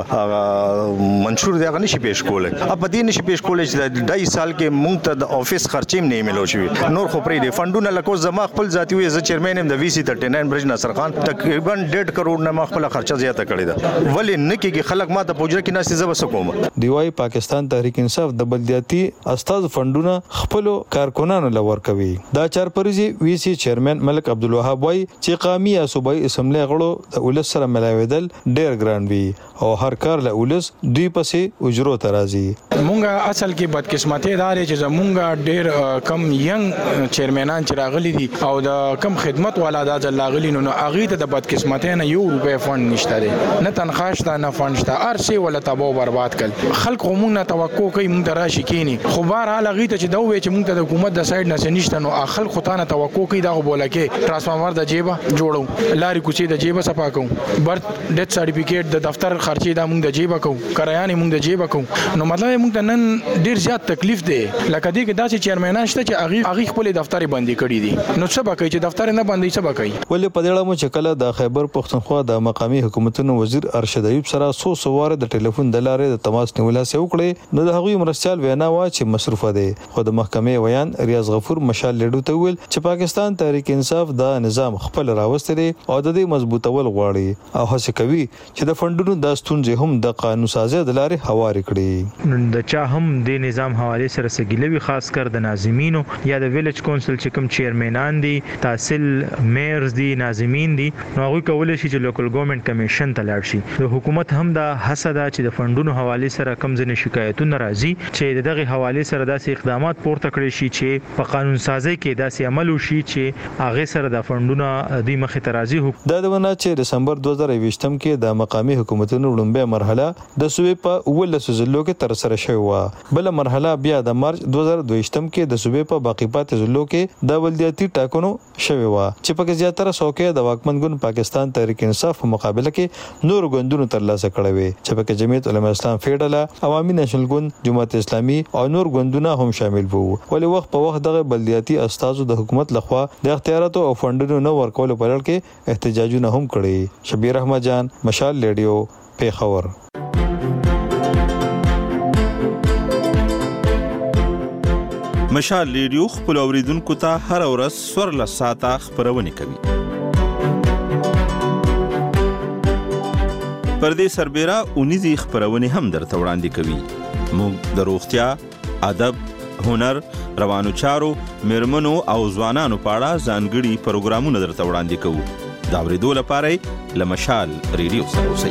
کوم منشور دی هغه نشي پیښ کولای. په دې نشي پیښ کولای چې د 2 سال کې موږ ته د افیس خرچیم نه ملو شي. نور خو پرې دي فندونه لکه زما خپل ذاتی وي ز چیرمن هم د VC 39 برج ناصر خان تقریبا 1.5 کروڑ نه خپل خرچه زیاته کړی ده. ولی نه کېږي خلک ما ته پوجره کې ناسې زب سکوم. دیوای پاکستان تحریک انصاف د بلدیاتي استاد فندونه خپل کارکونانو لور کوي. دا چارپریزي VC چیرمن ملک عبدالوهاب وای چې قومي یا صوبایي اسمبلی غړو د ولس سره ملاویدل ډېر ګران وي او هر کار له ولس دوی پسې اجرو ترازي. مونږه اصل کې بدقسمتي دار چې زمونږه ډېر کم ینګ چیرمنان چې راغلي دي او د کم خدمت والا د لاغلي نو هغه ته د بدقسمتي نه یو روپے فند نشته دي نه تنخواه شته نه فند شته ارسي ولا تبو برباد کړ. خلک مونږ نه توقع کوي مونږ دراشي کینی خو بهر حال هغه ته چې دا وې چې مونږ ته د حکومت د سایډ نه نشته نو خلک خو ته توقع کوي دا بوله کې ترانسفارمر د جیبه جوړو لاري کوڅې د جیبه صفا کوم برث ډیث سرټیفیکیټ د دفتر خرچې د موږ د جیبه کوم کرایانې موږ د جیبه کوم. نو مطلب موږ ته نن ډیر زیات تکلیف دی لکه دې کې داسې چیرمنان شته چې هغه خپل دفتر بندي کړی دي. نو څه به کوي چې دفتر نه بندي څه به کوي. ولې په دې اړه مو چې کله د خیبر پختونخوا د مقامی حکومتونو وزیر ارشد ایوب سره سواره د ټلیفون د لارې د تماس نیولای سي وکړي نو د هغوی مرستيال وینا وا چې مصرفه دي. خو د محکمې ویان ریاض غفور مشال لیډو ته ویل چې پاکستان تحریک انصاف د نظام خپل راوستي او د دې مضبوطول غواړي او هڅه کوي چې د فندونو د ستونزې هم د قانون سازي د لارې هواري کړي. د چا هم د نظام حواله سره سګلوي خاص کر د ناظمینو یا د ویلج کونسل چې کوم چیرمنان دي تحصیل میئرز دي ناظمین دي نو هغه کولای شي چې لوکل ګورنمنت کمیشن ته لاړ شي. د حکومت هم د حسد چې د فندونو حواله سره کم ځنه شکایتونه راځي چې دغه حواله سره داسې اقدامات پورته کړی شي چې په قانون سازي کې داسې عمل وشي چې هغه سره د فندونو د مخې ته راځي. دا د ونه چې دسمبر 2020 کې د مقامی حکومتونو لومبه مرحله د صوبې په 19 ضلعو کې تر سره شوې و. بل مرحله بیا د مارچ 2022 کې د صوبې په باقی پاتې ضلعو کې د ولدیاتي ټاکنو شوې و چې په زیاتره څوکې د واکمن ګوند پاکستان تحریک انصاف په مقابله کې نور ګوندونو ترلاسه کړې وي چې په جمعیت علماء اسلام فیډرال عوامي نېشنل ګوند جماعت اسلامي او نور ګوندونه هم شامل وو. ولې وخت په وخت دغه بلدیاتي استازو د حکومت لخوا د اختیاراتو او فندونو نه ورکول په اړه کې احتجاجونه هم کړي. شبیر احمد جان مشال ریډیو پیښور. مشال ریډیو خپل اوریدونکو ته هر ورځ سور له ساعته خبرونه کوي. پر دې سربېره اونیزي خبرونه هم درته وړاندې کوي. موږ د روغتیا، ادب، هنر، روانو چارو، میرمنو او ځوانانو په اړه ځانګړي پروګرامونه درته وړاندې کوو. دا اورېدو لپاره له مشال ریډیو سره اوسئ.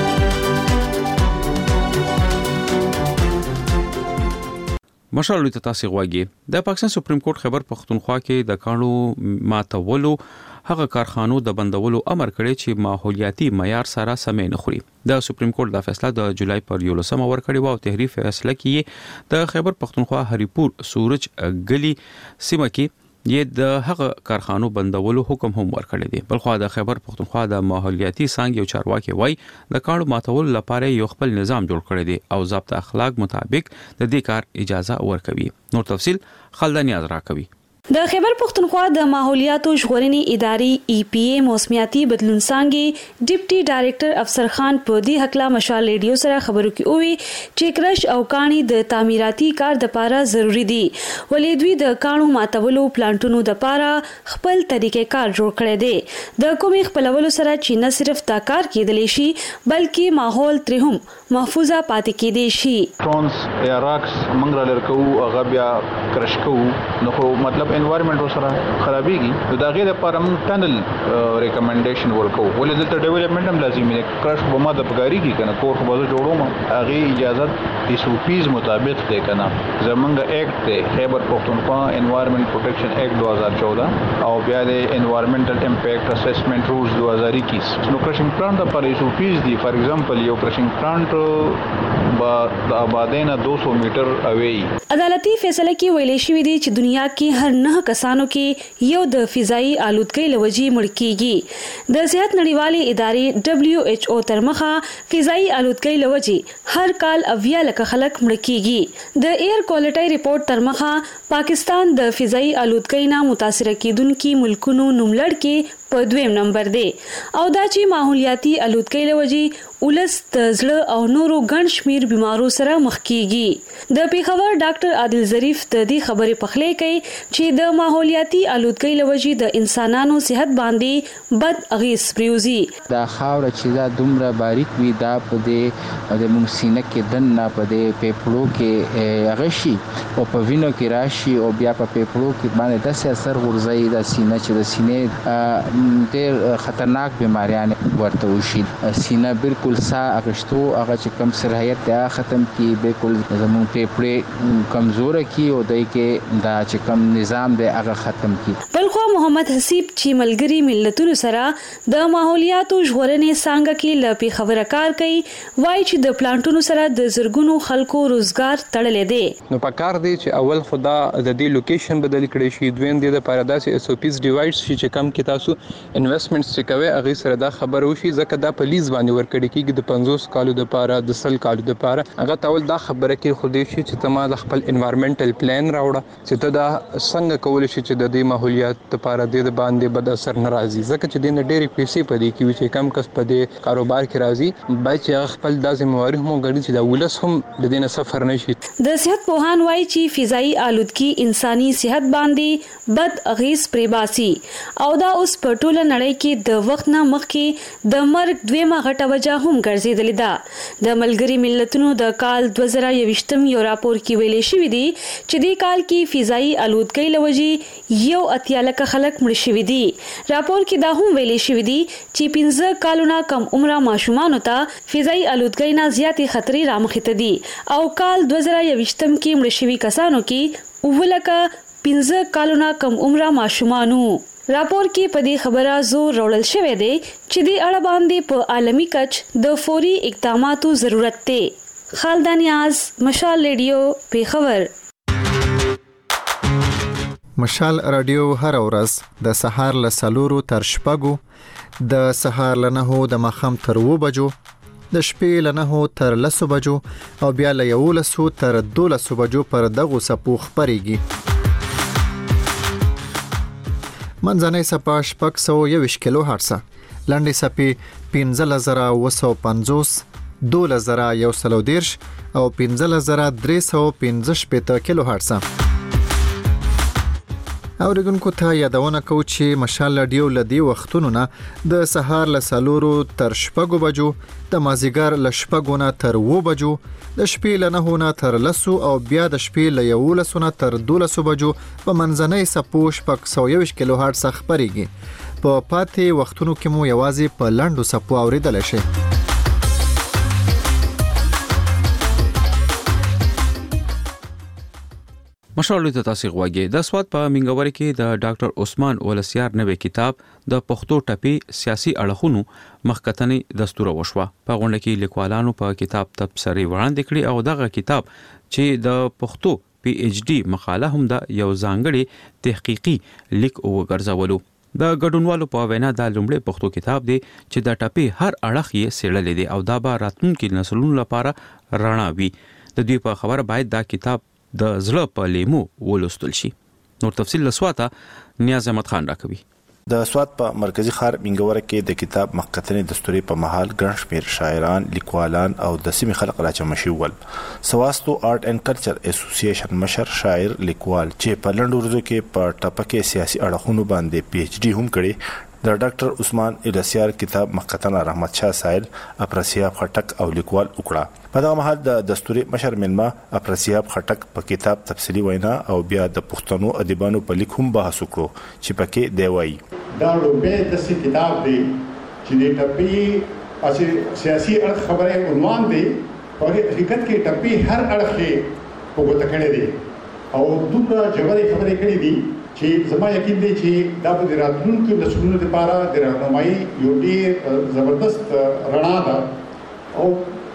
مشال ته تاسو غواګي د پاکستان سپریم کورټ خیبر پختونخوا کې د کانو ماتولو هغه کارخانو د بندولو امر کړی چې ماحولیاتي معیار سره سمې نه خوري. د سپریم کورټ دا فیصله د جولای پر 11 ورکړی و او تحریف فیصله کې د خیبر پختونخوا هریپور سورج ګلی سیمه کې یې د هغه کارخانو بندولو حکم هم ورکړی دی. بلخو د خیبر پختونخوا د ماحولیاتي څنګه یو چارواکي وای د کانو ماتولو لپاره یو خپل نظام جوړ کړی دی او ضابطه اخلاق مطابق د دې کار اجازه ورکوي. نور تفصيل خالد نیاز راکوي. د خیبر پختونخوا د ماحولیاتو ژغورنې ادارې EPA موسمیاتي بدلون څنګه ډیپټي ډایریکټر افسر خان په دې حق لا مشال ریډیو سره خبرو کې وی چې کرش او کانی د تعمیراتي کار د پاره ضروری دي ولې دوی د کانو ماتولو پلانټونو د پاره خپل طریقې کار جوړ کړی دی. د کومې خپلولو سره چې نه صرف تا کار کېدلی شي بلکې ماحول تر هم محفوظه پاتې کېدی شي. ټونز یا راکس منګرا لرکو هغه بیا کرش کوو نو مطلب انوایرنمنت سره خرابېږي. دا غیر لپاره موږ ټنل ریکمنډیشن ورکو ولې دلته ډیولپمنٹ هم لازمي دی. کرش به ما د پګاری کې کنه کور خو به جوړوم هغه اجازه د SOPs مطابق دی کنه. زمونږ ایکټ دی خیبر پختونخوا انوایرنمنت پروټیکشن ایکټ 2014 او بیا د انوایرنمنټل امپیکټ اسسمنٹ رولز 2021. نو کرشنګ پلانټ پر SOPs دی. فار ایگزامپل یو کرشنګ پلانټ با د آبادینه 200 میټر اوی. عدالتي فیصله کې ویلې شوې دي چې دنیا کې هر 9 کسانو کې یو د فضایي آلودګۍ لوجي مړ کیږي. د صحت نړیوالې ادارې WHO تر مخه فضایي آلودګۍ لوجي هر کال 80 لک خلک مړ کیږي. د ایر کوالټي ریپورت تر مخه پاکستان د فضایي آلودګۍ نه متاثر کیدونکو ملکونو نوملړ کې په 2م نمبر دی او دا چې ماحولیاتي آلودګۍ لوجي ولس د زړه او نورو ګڼ شمیر بیمارو سره مخ کیږي. د پیښور ډاکټر عادل ظریف د دې خبرې پخلی کوي چې د ماحولیاتي آلودګۍ لوجي د انسانانو صحت باندې بد اغیز پریوزي. دا خاور چې دا دومره باریک وي دا په دې د مونږ کې دنه په دې پیپړو کې غشي او په وینو کې راشي او بیا په پیپړو کې باندې د اثر غورځي د سینې چې د سینې ډېر خطرناک بیماریان ورته وشي. سینه بالکل سا اغشتو هغه چې کم صلاحیت دا ختم کی بالکل زمون پیپړې کمزور کی او دای کې دا چې کم نظام دی هغه ختم کی. بلخو محمد حسیب چې ملګری ملتونو سره د ماحولیاتو ژغورنې څنګه کې لپی خبره کار کوي وای چې د پلانټونو سره د زرګونو خلکو روزګار تړلې دي. نو پکار دی چې اول خدا د دې لوکیشن بدل کړي شي دویم دی د پاره داسې SOPs ډیوایډ شي چې کم کې تاسو انویسټمنټس چې کوي هغه سره دا خبر وشي ځکه دا پولیس باندې ورکړي کیږي د 50 کالو د پاره د 100 کالو د پاره هغه تاول دا خبره کې خو دې شي چې تما د خپل انوایرنمنټل پلان راوړه چې ته دا څنګه کول شي چې د دې ماحولیات لپاره د باندې بد اثر ناراضي ځکه چې د ډېری پیسې پدې کې چې کم کس پدې کاروبار کې راځي باید چې خپل د ذمہواری هم غړي چې د ولس هم د دې نه سفر نشي. د صحت پوهان وایي چې فضایي آلودګي انساني صحت باندې بد اغیز پریباسي او دا اوس په ټوله نړۍ کې د وخت نه مخکې د مرګ دویمه غټه وجه هم ګرځیدلې ده. د ملګری ملتونو د کال 2021 یو راپور کې ویلې شوې دي چې د کال کې فضایي آلودګۍ لوجي یو 80 لک خلک مړ شوي دي. راپور کې دا هم ویلې شوې دي چې 15 کالونه کم عمره ماشومان ته فضایي آلودګۍ نه زیاتې خطرې رامخته دي او کال 2021 کې مړ شوي کسانو کې 15 کالونه کم عمره ماشومانو. راپور کې په دې خبره زور راوړل شوی دی چې د اړه باندې په عالمي کچ د فوري اقداماتو ضرورت دی. خالد نیاز مشال ریډیو پیښور. مشال رادیو هر ورځ د سهار له 4 تر 6 د سهار له 9 د مخام تر 2 بجو د شپې له 9 تر 10 بجو او بیا له 11 تر 12 بجو پر دغه سپو خبريږي. منځنۍ سپا 621 کیلو هرتز، لنډې سپې 15950، 2110 او 15315 کیلو هرتز. اوریدونکو ته یادونه کوو چې مشال رادیو لدی وختونو نه د سهار له 4 تر 6 بجو، د مازیګر له 6 نه تر 9 بجو، د شپې له 9 نه تر 10 او بیا د شپې له 11 نه تر 12 بجو په منځنۍ سپوش په 121 کیلو هرتز خبريږي. په پاتې وختونو کې مو یوازې په لاندو سپو اوریدل شي. مشالو ته تاسو غواګي د سواد په منګوري کې د ډاکټر عثمان ولسیار نوې کتاب د پښتو ټپي سیاسي اړخونو مخکتنې دستور وشوه. په غونډه کې لیکوالانو په کتاب تبصرې وړاندې کړې او دغه کتاب چې د پښتو پی ایچ ډی مقاله هم د یو ځانګړي تحقیقي لیک وګرځولو. د ګډونوالو په وینا د لومړی پښتو کتاب دی چې د ټپي هر اړخ یې سیړلې دي او دا به راتلونکي نسلونو لپاره رڼا وي. د دوی په خبره باید دا کتاب د زړه په لیمو ولوستل شي. نور تفصیل لسواته نیاز احمد خان راکوي. د سواد په مرکزی ښار منګوره کې د کتاب مخکتنې دستوري په محل ګڼ شمېر شاعران، لیکوالان او د سیمې خلک راجمع شوي ول. سواستو آرټ اینڈ کلچر اسوسییشن مشر شاعر لیکوال چې په لنډو ورځو کې په ټاپه کې سیاسي اړخونو باندې پی ایچ ډي هم کړي، د ډاکټر عثمان ولسیار کتاب مخکتنه رحمت شاه سایل، اپرسیاب خټک او لیکوال وکړه. په دغه محل د دستوري مشر منما اپرسیاب خټک په کتاب تفصیلی وینا او بیا د پښتنو ادیبانو په لیک هم بحث وکړو چې پکې دی وایي دا ډوبې د سی کتاب دی چې د ټپي اسی سیاسي اړخ خبره عنوان دی او حقیقت کې ټپي هر اړخ کې وګورته کړی دی او دومره جوړې خبرې کړې دي چې زما یقین دی چې دا به راتلونکو نسلونو لپاره د راهنمایي یو ډېر زبردست رڼا ده. او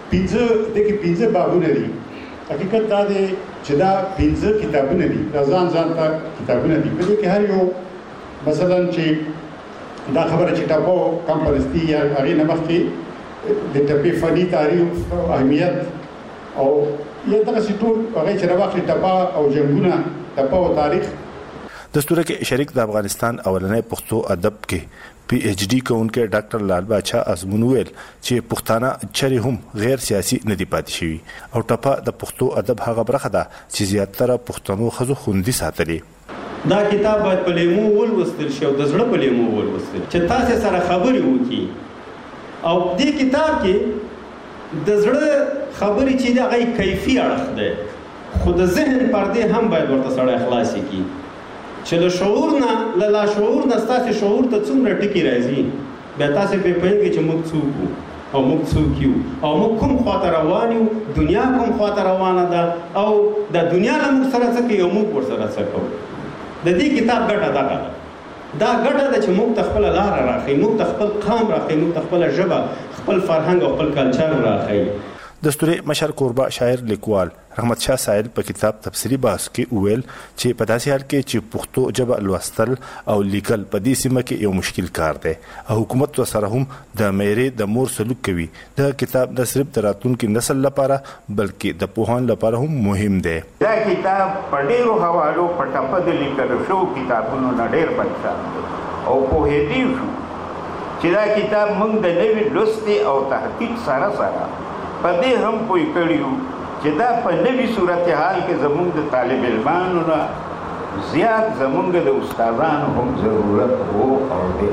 پنځه بابونه دي. حقیقت دا دی چې دا 15 کتابونه دي، دا ځان ته کتابونه دي. په دې کې هر یو مثلا چې دا خبره چې ټاپو کمپلستی یا هغې نه مخکې د ټپې فني تاریخ او اهمیت او یا دغسې ټول هغې چې راواخلي ټپه او جنګونه، ټپه او تاریخ. دستور کې شریک د افغانستان اولنی پښتو ادب کې پی ایچ ډی کوونکی ډاکټر لال باچا ازمون ویل چې پښتانه چرې هم غیر سیاسي نه دي پاتې شوي او ټپه د پښتو ادب هغه برخه ده چې زیاتره پښتنو ښځو خوندي ساتلي. دا کتاب باید په لیمو ولوستل شي او د زړه په لیمو ولوستل چې تاسو سره خبرې وکړي. او دې کتاب کې د زړه خبرې چې د هغې کیفي اړخ دی، خو د ذهن پردې هم باید ورته سړی خلاصې کړي چې له شعور نه له لاشعور نه ستاسې شعور ته څومره ټکي راځي، بیا تاسې پرې پوهېږئ چې موږ څوک وو او موږ څوک یو او موږ کوم خواته روان یو، دنیا کوم خواته روانه ده او د دنیا له موږ سره څه کوي او موږ ورسره څه کوو. د دې کتاب ګټه دغه ده. دا ګټه ده چې موږ ته خپله لاره راښیي، موږ ته خپل قام راښیي، موږ ته خپله ژبه، خپل فرهنګ او خپل کلچر راښیي. دستوري مشر کوربه شاعر لیکوال رحمت شاه سایل په کتاب تفسیری بحث کې ویل چې په داسې حال کې چې پښتو ژبه لوستل او لیکل په دې سیمه کې یو مشکل کار دی او حکومت سره هم د مېرې د مور سلوک کوي. د کتاب د صرف د راتلونکي نسل لپاره بلکې د پوهان لپاره هم مهم دی. دا کتاب په ډېرو حوالو په ټپه د لیکل شو کتابونو نه ډېر پنځه او پوهېدي شو چې دا کتاب موږ د نوي لوستې او تحقیق سره په دې هم پوه کړیو چې دا په نوي صورتحال کې زموږ د طالب علمانو نه زیات زموږ د استادانو هم ضرورت و او دی.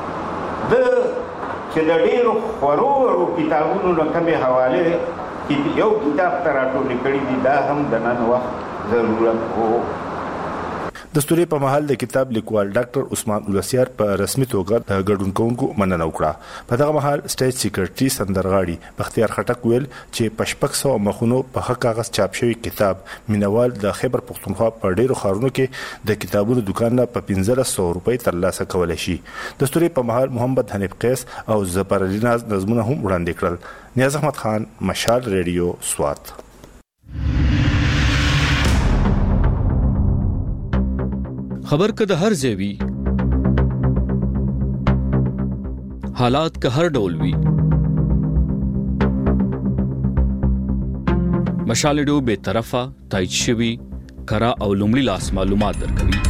چې د ډېرو خورو ورو کتابونو نه کمې حوالې یو کتاب ته راټولې کړي دي، دا هم د نن وخت ضرورت و. دستوري په محل د کتاب لیکوال ډاکټر عثمان ولسیار په رسمي توګه د ګډون کوونکو مننه وکړه. په دغه محل سټیج سیکریټري سندرغاړي بختیار خټک ویل چې په 600 مخونو په ښه کاغذ چاپ شوی کتاب مینوال د خیبر پښتونخوا په ډیرو ښارونو کې د کتابونو دکان نه په 1500 روپۍ ترلاسه کولی شي. دستوري په محل محمد حنیف قیس او ظفرعلی ناز نظمونه هم وړاندې کړل. نیاز احمد خان، مشال ریډیو، سوات. خبر که د هر ځای وي، حالات که هر ډول وي، مشال ریډیو بے طرفه تایید شوي کره او لومړي لاس معلومات درکوي.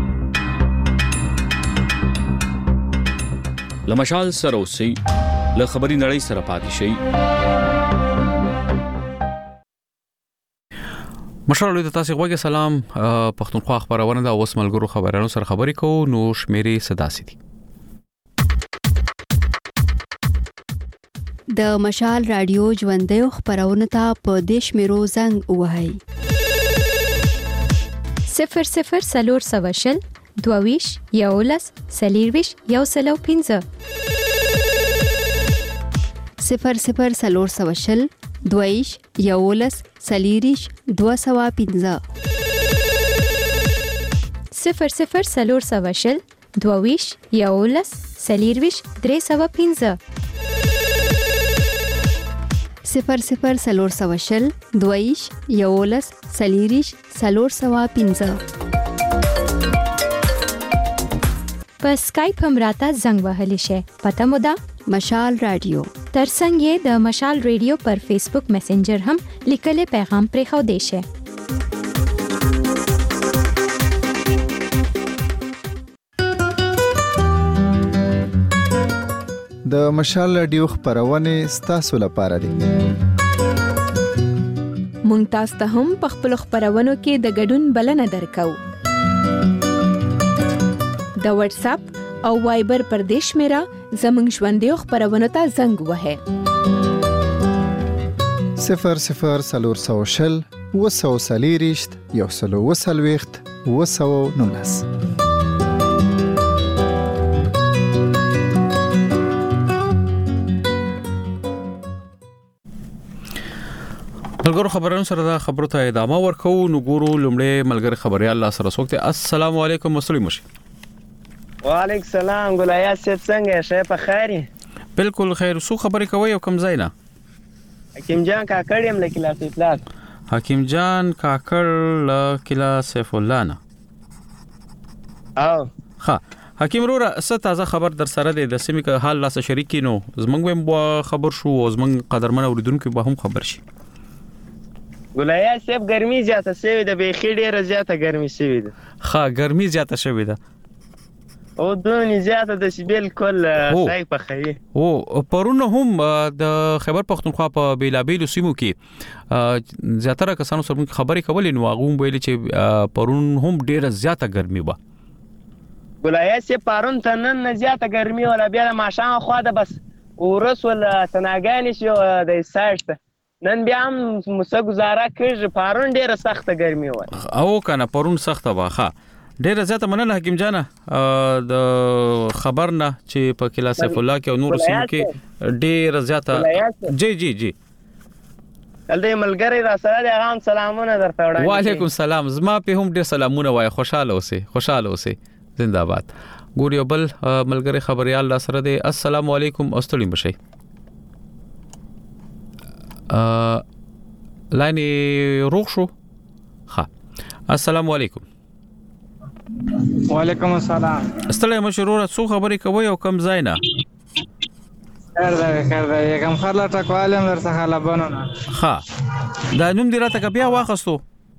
له مشال سره اوسئ، له خبري نړۍ سره پاتې شئ. مشرلو ته تاسو غوږی سلام پښتونخوا خبرونه د اوس ملګرو خبرانو سره خبرې کوو نو شمیرې صداسي دي د مشال رادیو ژوندې خبرونه ته په دیش میرو زنګ وهاي 00 سلور سواشل دوویش یولس سلیرویش یوسلو 15 00 سلور سواشل دویش یولس سلیریش 215 00 سلور سواشل دوویش یولس سلیرویش 315 00 سلور سواشل دویش یولس سلیریش 315 په اسکایپ هم راته زنګ وهلی شي پته مو ده مشال رادیو ترڅنګ یې د مشال رادیو پر فیسبوک میسنجر هم لیکلي پیغام پرې خو دی شي د مشال رادیو خبرونه ستاسو لپاره دي مونږ تاسو ته هم په خپل خبرونو کې د ګډون بلنه درکو د واتس اپ او وایبر پر دیش میرا زمنګ ژوندې خبرونه ته زنګ وهه 00 سلور سواشل وسو سلیریشت یوسلو وسلويخت وسو نونس ملګرو خبرونو سره دا خبرو ته ادامه ورکو نو ګورو لومړی ملګری خبريال الله سره سوکته السلام علیکم مسلم مشي وعلیکم السلام ګلیا سید څنګه شه په خیر بالکل خیر سو خبرې کوي او کم زینا حکیم جان کاکړ يم لکلا اطلاع حکیم جان کاکړ لکلا سیف الله نه او ها حکیم رورا څه تازه خبر در سره دی د سیمې که حال لا شریکی نو زمنګ هم خبر شو او زمنګ قدرمن اوریدونکو به هم خبر شي ګلیا سیب ګرمي زیاته شوې ده به خې ډیره زیاته ګرمي شوې ده ها ګرمي زیاته شوې ده او دونی زیاته د سی بالکل صحیح په خې او پرونه هم د خبر پختونخوا په بیلابیل سیمو کې زیاتره کسانو سره خبرې کولې نو هغه ویل چې پرون هم ډیره زیاته ګرمي و ګلیا سیب پرون ته نن زیاته ګرمي ولا بیا ماشان خو ده بس ورس ولا تناګانی شو د سایت نن بیا هم موسه گزاره کړ پرون ډیره سخته ګرمي و او کنه پرون سخته واخه ډیره زیاته مننه حکیم جانا د خبرنا چې په کلا سیف الله کې او نور سیمو کې ډیره زیاته جی جی جی دلته ملګری را سره د غام سلامونه درته وړاندې وعلیکم السلام زما په هم ډیر سلامونه وای خوشاله اوسه زنده‌باد ګوريو بل ملګری خبريال الله سره دی السلام علیکم استړي مشي لاینه روغ شو ها السلام علیکم وعلیکم السلام استله مشروره څو خبرې کوي او کم زینا خیر دا یکم خلا ټکوالم در څخه لبنه ها دا نوم دی راته بیا واخستو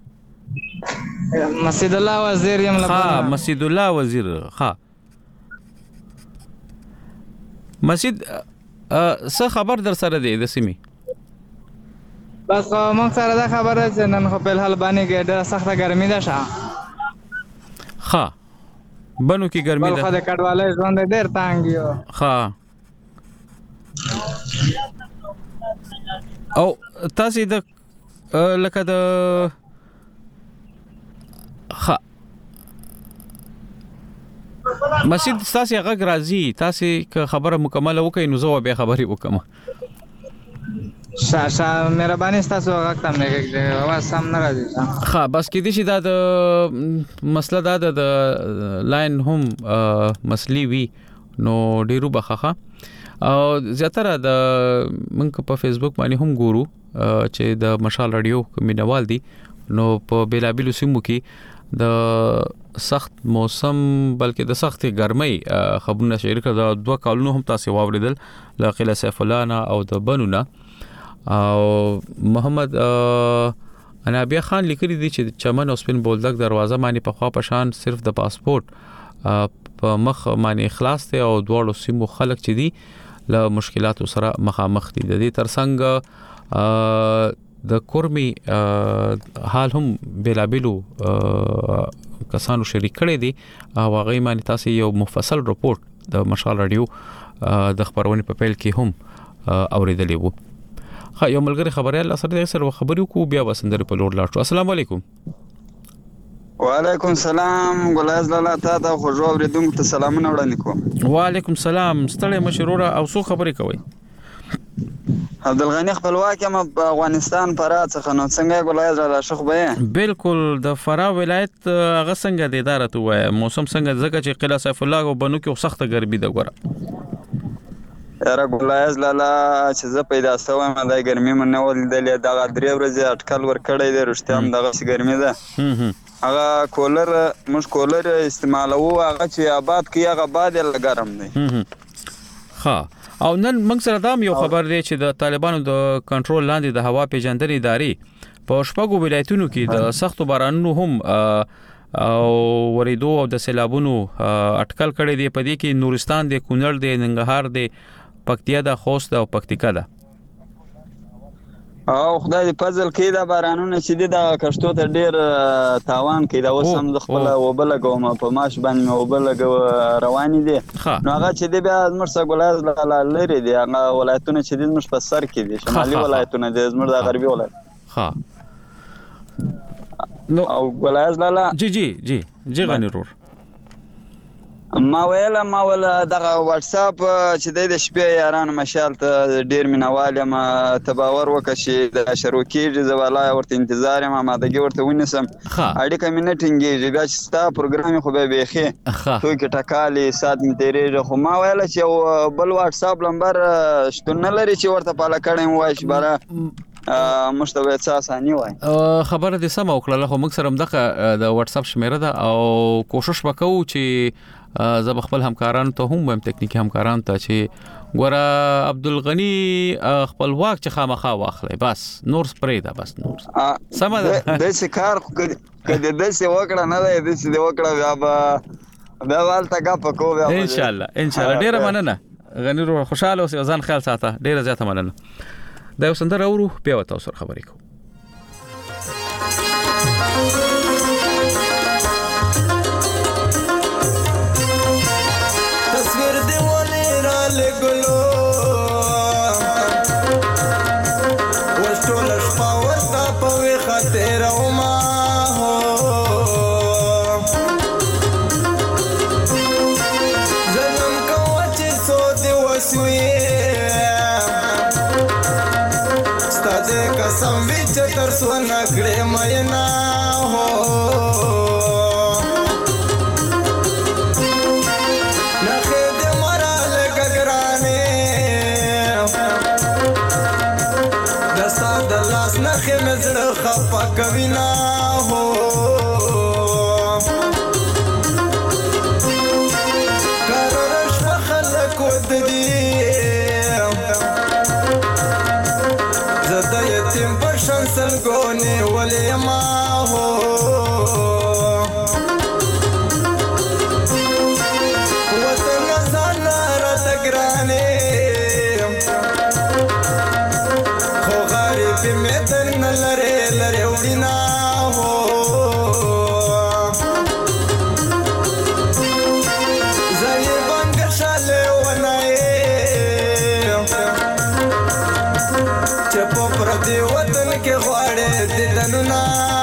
مسجد الله وزیر یم لبنه ها مسجد الله وزیر ها مسجد څه خبر در سره دی د سیمه بس موږ سره دا خبره چې نن خو په حال باندې کې ډېره سخته ګرمي ده شه ها بنو کې ګرمي ده بل خو د کډواله ژوند ډېر تانګ یو ها او تاسو د لکه د ها مسجد تاسو هغه راځي تاسو خبره مکمله وکړئ نو زه به خبري وکم شاشا مهرباني تاسو هغه تم نه کېږي اواز سم نه راځي ها بس کې دي چې دا د مسله دا د لاین هم مسلې وی نو ډیرو بخخه او زیاتره د منک په فیسبوک باندې هم ګورو چې د مشال رادیو مینوال دي نو په بیلابیلو سیمو کې د سخت موسم بلکې د سخت ګرمۍ خبرونه شریک د دوه کالونو هم تاسو واوریدل لقله سیف الله نه او د بنونه او محمد انابیا خان لیکلی دی چې چمن او سپین بولدک دروازه باندې په خوا پشان صرف د پاسپورت په مخ باندې اخلاص ته او دواړو سیمو خلک چې دي له مشکلاتو سره مخامخ دي د دې ترڅنګ د کورمي حال هم بلابلو کسانو شریک کړي دي او هغه معنی تاسو یو مفصل رپورت د مشال رادیو د خبرونه په پیل کې هم اوریدلې وو. یو ملګری خبريال سره خبرې کو بیا وسندره په لور لاړو. السلام علیکم. وعلیکم سلام ګلایز لاله تاسو خو جو اوریدونکو ته سلامونه وړاندې کوم. وعلیکم سلام ستړي مشروره او څو خبرې کوي. عبدالغنی خپلواک یم په افغانستان فراه څخه. نو څنګه ګلایز لاله شخ به بالکل د فراه ولایت هغه څنګه د اداره ته وای موسم څنګه ځکه چې قلعه سیف الله او بنو کې سخته ګرمي ده ګوره. یاره ګلایز لاله چې زه پیدا شوم د ګرمي من نه ولیدلې د 3 ورځې اټکل ور کړی دی رښتیا هم دغه ګرمي ده. هغه کولر مش کولر استعمالو هغه چې آباد کې هغه باد لګرم دی. ها او نن موږ سره دا یو خبر دی چې د طالبانو د کنټرول لاندې د هوا پیژندنې ادارې په شپږو ولایتونو کې د سختو بارانونو هم او وریدو او د سیلابونو اټکل کړي دی. په دې کې نورستان دی، کونړ دی، ننګرهار دی، پکتیا د خوست او پکتیکا ده. او خدای دې فضل کړي دا بارانونه چې د کشتو ته ډیر تاوان کوي. دا اوس هم د خپل وبلګوم په ماش باندې وبلګ رواني دي. نو هغه چې د بیا مرسه ګلایز لري دي هغه ولایتونه چې د مش په سر کې دي شمالي ولایتونه د زمر د غربي ولایت. ها نو او ګلایز لاله جی غنی رور ما ویل دغه واتس اپ چې د شپې یارانو مشال ته ډیر مینوال یم ته باور وکړه چې د شروکي جزواله ورته انتظار یم ما دغه ورته ونیسم اړیکه مې نه ټینګېږي بیا چې ستا پروګرام خو به بيخي تو کې ټکالي سات می تیرې خو ما ویل چې بل واتس اپ نمبر شتون نه لري چې ورته پاله کړم وای چې بارا مشتوي اساساني وای خبره دې سم وکړه. خو موږ سره دغه د واتس اپ شمیره ده او کوشش وکړو چې زه خپل همکارانو ته هم تکنیکی همکارانو ته چې ګوره عبدالغنی خپلواک چې خامخا واخلې بس نور سپری ده بس نور سم ده د شکار کده د څه وکړه نه ده د څه وکړه بیا والته غپ کو بیا ان شاء الله ډیره مننه غنی رو خوشاله اوسې ځان خیال ساته ډیره زیاته مننه. دا یو سندره اورو بیا وتاو سره خبرې کوو. تصویر دی ولې را لګلو وشټول شپه ورته په وی خاطر او ما هو زنم کوه چې سو دی وسوي قسم وچ تر سونه کړې مې نه هو نخې دې مرال ګګرانې دستا د لاس نخې مې زړه خپه کوي نه هو کارش په خلک ود دي تیم پرشن سلگونی ولی ما ہو وطن زانا رات گرانے خو غریبی میتن لرے لرے وڑینا ہو زنی بانگ شالے ونائے چپو پردی وطن کې غواړې د دنونه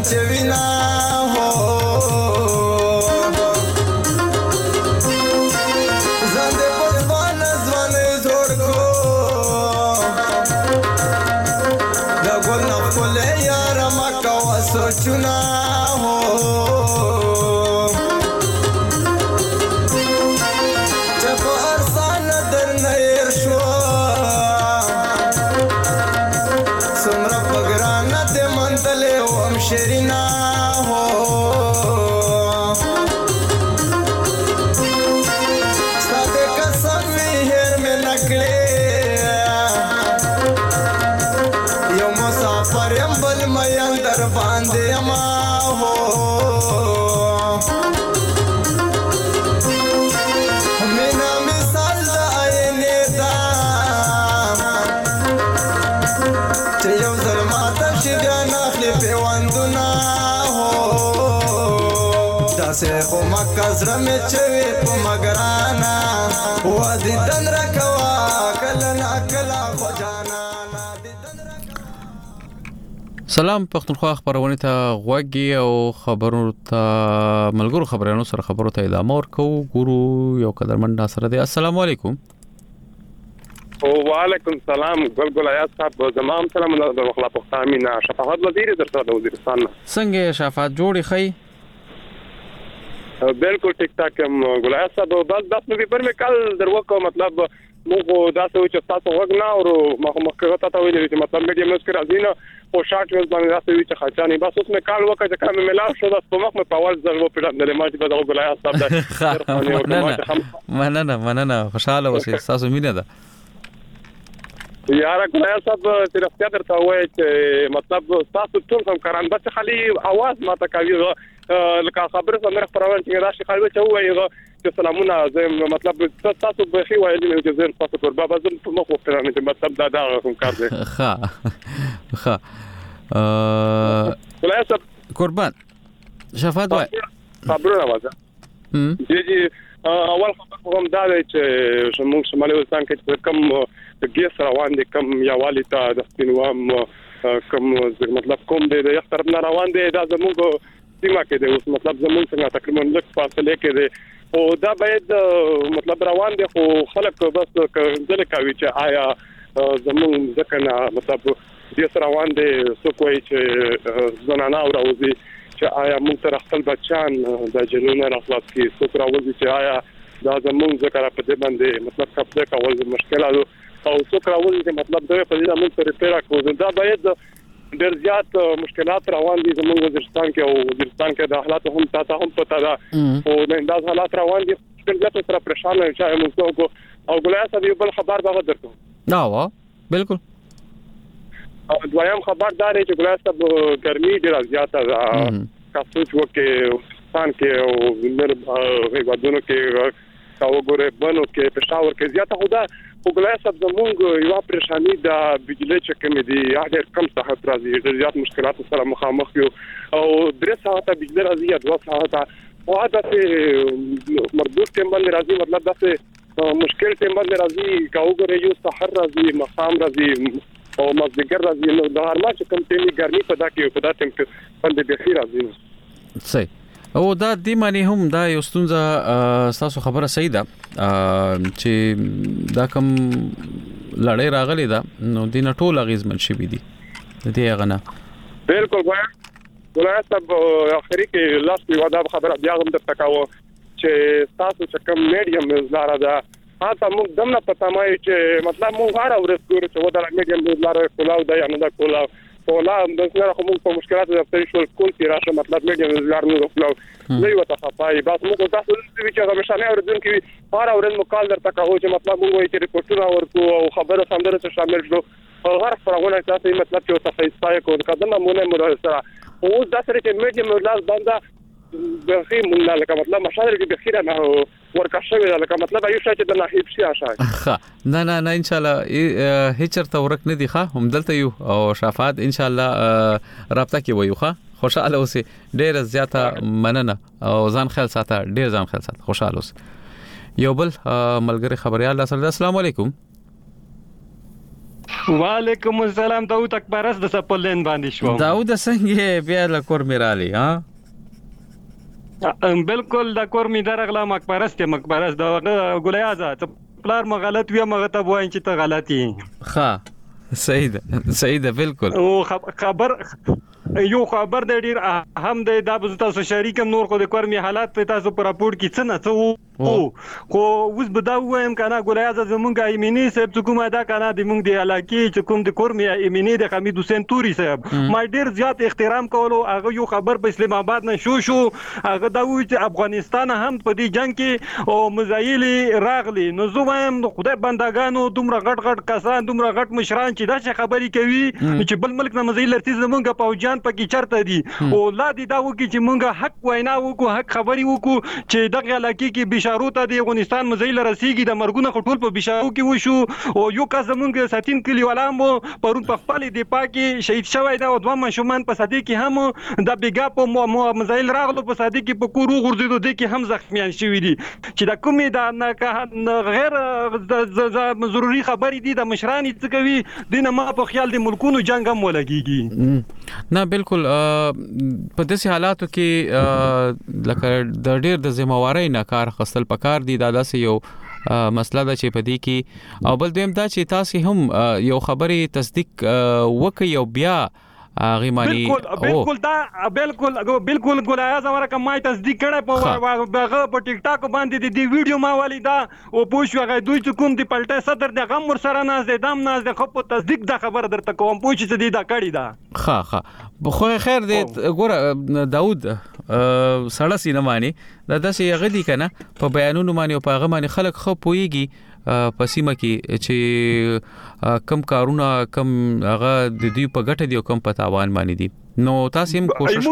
چوینا هو ځان دې په ځوان زوړ کو د ګل نه خپلې یار مکه وسوچنا هو شرینا هو ساده قسم هر مې نکړې یو مسافر يم بل مې اندر باندې ما هو مینا مثال آینه دا چې یو ځل ماته شي بیا نخلي پیوندونه هو داسې خو مکه زړه مې چوي په مګرانا وادي دن رکوا کله نا کله خو جانا سلام پښتونخوا خبرونه ته غوږی او خبرو ته ملګرو خبرانو سره خبرو ته ادامه ورکو ګورو یو قدرمن ناصر دی. السلام علیکم. وعلیکم السلام ګل آیات صاحب زمام سلام د مخلا پختامینا شفاعت وزیر درته د وزیرستان څنګه شفاعت جوړی خی بالکل ټیک ټاک ګل آیات صاحب بس 10 نومبر میں کل دروکو مطلب موږ داسې و چې تاسو وګنا او مخکې ته ویل چې مطلب میډیم نوز کرا دینه او شارټ ویز باندې داسې وی چې خاصانی بس اوس مې کال وکړ چې کله مې ملاو شو د سپمخ مې پاول ضربو پیډم د ما چې په ګل آیات صاحب مننه خوشاله اوسې تاسو مینه ده یاره ګلای صاحب صرف درته وای چې مطلب تاسو ټول هم کاران بس خالي आवाज ماته کوي لکه خبره سمره پرون چې راشي خالي چې وای چې سلامونه زم مطلب تاسو به خي وایي چې زم تاسو پر بابا زم په مخ وختره چې مطلب دا کوم کار دی ښه ګلای صاحب قربان شفاعت وای خبرونه وځه جی اول خبر کوم دا چې موږ شمالي وزستان کې کم ګیس روان دي کم یا والتا د سپینوام کم مطلب کوم دی د یو طرف نه روان دي دا زموږ سیمه کې دی اوس مطلب زموږ څنګه تقریبا لږ فاصله کې دی او دا باید مطلب روان دي خو خلک بس ځل کوي چې آیا زموږ ځکه نه مطلب ګیس روان دي څو کوی چې زنانه او راوځي چې آیا موږ تر خپل بچان د جنونه راخلاص کی څو راوځي چې آیا دا زموږ ځکه په دې باندې مطلب قبضه کول مشکلات او څو راوځي چې مطلب دا په دې موږ تر پیرا کوو دا باید ډېر زیات مشکلات روان دي زموږ وزیرستان کې او وزیرستان کې د حالات هم تاسو هم پتا ده او د انداز حالات روان دي ډېر زیات سره پریشان نه چا موږ او ګلای صاحب یو بل خبر دا درته وا بالکل او دویم خبردار چې ګلای صاحب ګرمي ډېر زیاته ده تاسو چې وزیرستان کې او نر غوډونو کې او ګوره بنو کې پېښور کې زیاته خدا او ګلای صاحب زموږ یو پریشانی د بجلی چې کوم دي هغه کم ساعت راځي ډېر زیات مشکلات سره مخامخ یو او 3 ساعته بجلی راځي یا 2 ساعته او دا چې مربوط ټیم باندې راځي مطلب دا چې مشکل ټیم باندې راځي کاو ګوره یو سحر راځي مخام راځي او مازدیګر راځي نو د هر ما چې کوم ټیمي ګرمي پدا کې په دا ټیم کې باندې بخیر راځي صحیح او دا د معنی هم دا یو ستونزه تاسو خبره صحیح ده چې دا کوم لړۍ راغلی ده نو دینه ټول اغیزمن شي دي د دې غنه بالکل ګویا صاحب اخري کې لاس په ودا خبره بیا هم درته کاوه چې تاسو چې کوم میډیم زلاره ده تاسو موږ دمنه پتا مای چې مطلب موږ هر ورځ ګورو چې ودا میډیم زلاره کولاو ده یا نه ده کولاو ولا د څنګه کوم په مشکلات د پېښول کول چې راشه مطلب میډیم زلار نه وکړو زه یو تخفای بس موږ تاسو چې همیشه نه اوردون کې هر ورځ مقال درته کوو چې مطلب موږ یې ریپورتونه ورکو او خبره سندره ته شامل شو او هر خبرونه تاسو مطلب چې تاسو یې کوو قدمه مونږه مرسته او دا سره چې میډیم زلار باندې بخیر مونږ لکه مطلب مشاعر کې بخیر نه ورکښوي لکه مطلب ایو شای چې د ناهیب شي اشای نه ان شاء الله هیڅ چرته ورک نه دی ښه هم دلته یو او شفاعت ان شاء الله رابطه کې وایو ښه خوشاله اوسې ډېر زیاته مننه او ځان خیال ساته ډېر ځان خیال ساته خوشاله اوسې یو بل ملګری خبريال سره السلام علیکم وعلیکم السلام. داود اکبر است د سپلین باندې شو. داود څنګه بیا له کور میرالي ها؟ بالکل د کور می درغلا اکبر است د ګلیازه پلار مغلط وی مغه ته وایي چې ته غلطي. ها صحیح ده بالکل. او خبر د ډیر هم د دابز تاسو شریکم نور خو د کورمي حالات په تاسو پر راپور کې څه نه څه خو اوس به دا وایم کنه ګلیازه زمونږه ایمنی صاحب حکومت دا کنه د مونږ د علاقې چې کوم د کورمي ایمنی د حمید حسین توري صاحب ما ډیر زیات احترام کولو. هغه یو خبر په اسلام آباد نه شو هغه دا وی چې افغانستان هم په دې جنگ کې او مزایل راغلي. نو زه وایم خدای بندگانو دومره غټ کسان دومره غټ مشران چې دا څه خبري کوي چې بل ملک نه مزایل لرتي زمونږه پوجان پکې چرته دي او لا دي دا وکي چې مونږه حق وینا وکړو حق خبري وکړو چې دغه علاقې کې بشارو ته د افغانستان مزایل رسیږي د مرګونه خټول په بشارو کې وشو او یو کس زمونږ ساتین کلی ولامو پرون په خپل دفاع کې شهید شوی دا او دوه مشومان په صدې کې هم د بیګا په مزایل راغلو په صدې کې په کورو غورځیدو دي کې هم زخمیان شوی دي چې د کومې د غیر ضروري خبري دي د مشرانی څه کوي دینه ما په خیال د ملکونو جنگ هم ولګيږي. نه بالکل په داسې حالاتو کې لکه د ډېر د ذمہواری نه کار خستل پکار دي دا داسې یو مسله ده چې په دې کې او بل دویم دا چې تاسو هم یو خبري تصدیق وکړي او بیا غیمانی بالکل دا بالکل ګلایاز ورکه ما تصدیق کړه په ټیک ټاک باندې د ویډیو ما ولیدا او پوښ هغه دوی چې کوم دی پلټه صدر د غم ور سره ناز د دم ناز د خو په تصدیق دا خبر درته کوم پوښ چې دی دا کړی دا خو خیر دې ګوره داود سړی سینه مانی دا داسې غدي کنه په بیانونو باندې او په هغه باندې خلک خو پويږي په سیمه کې چې کم کارونه کم هغه د دې په ګټه دی او کم په تاوان باندې دي. نو تاسو هم کوشش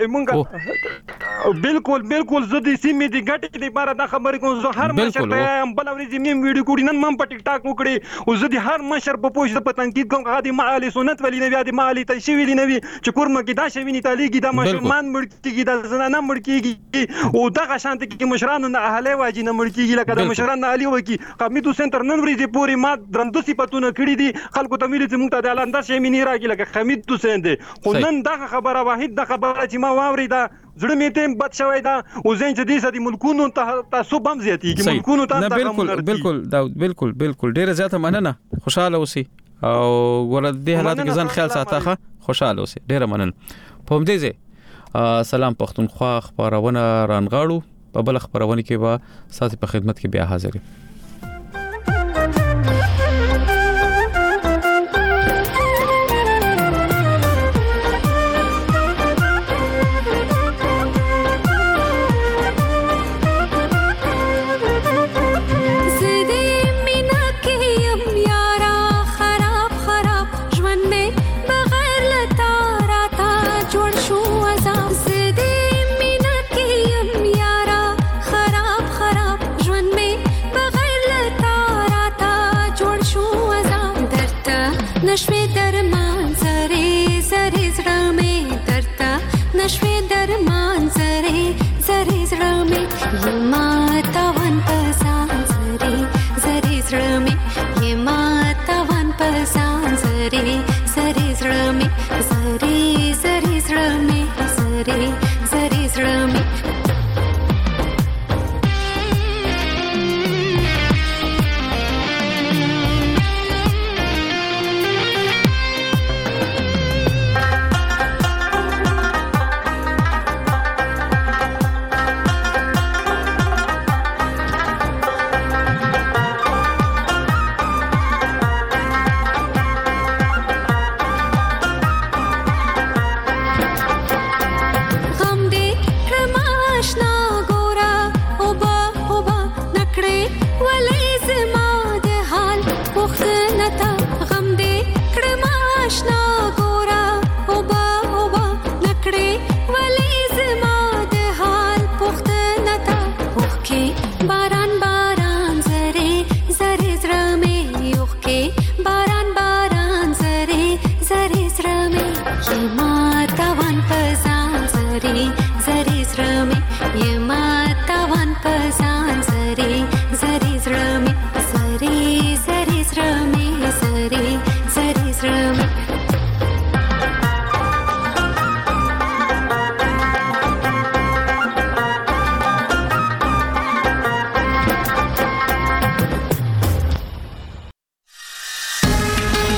بالکل زه د سیمې د ګټې لپاره دا خبرې کوم. زه هر مشر ته بل ورځ مم ویډیو کوډ نن مم په ټیک ټاک وکړي او زه د هر مشر په پوښتنه په تنقید کوم هغه د معالی سنت ولی نه د معالی تشوی نه وی چې کورمه کې دا شوی نه تالیږي دا مسلمان مړ کیږي دا زنانه مړ کیږي او دغه شانت کې مشرانو نه اهله واجی نه مړ کیږي لکه د مشران علی وکی حمید حسین تر نن ورځې پوری ما درندو صفاتونه کړی دي خلکو ته ملي چې مونږ ته د اعلان د شې مینی راګي لکه حمید حسین دی خو نن دغه خبره واحد د خبره چې ما واوري دا زړه مې ته بد شوی دا او زین چې دې سدي ملکونو ته تاسو بم زیاتیږي ملکونو ته بالکل دا بالکل ډیره زیاته مننه خوشاله اوسئ او ګوره دې حالات کې ځان خیال ساتاخه خوشاله اوسئ ډیره مننه. په همدې ځای سلام پښتونخوا خبرونه رانغاړو په بل خبرونه کې به ساتي په خدمت کې بیا حاضر یم. Mata wan pazan zari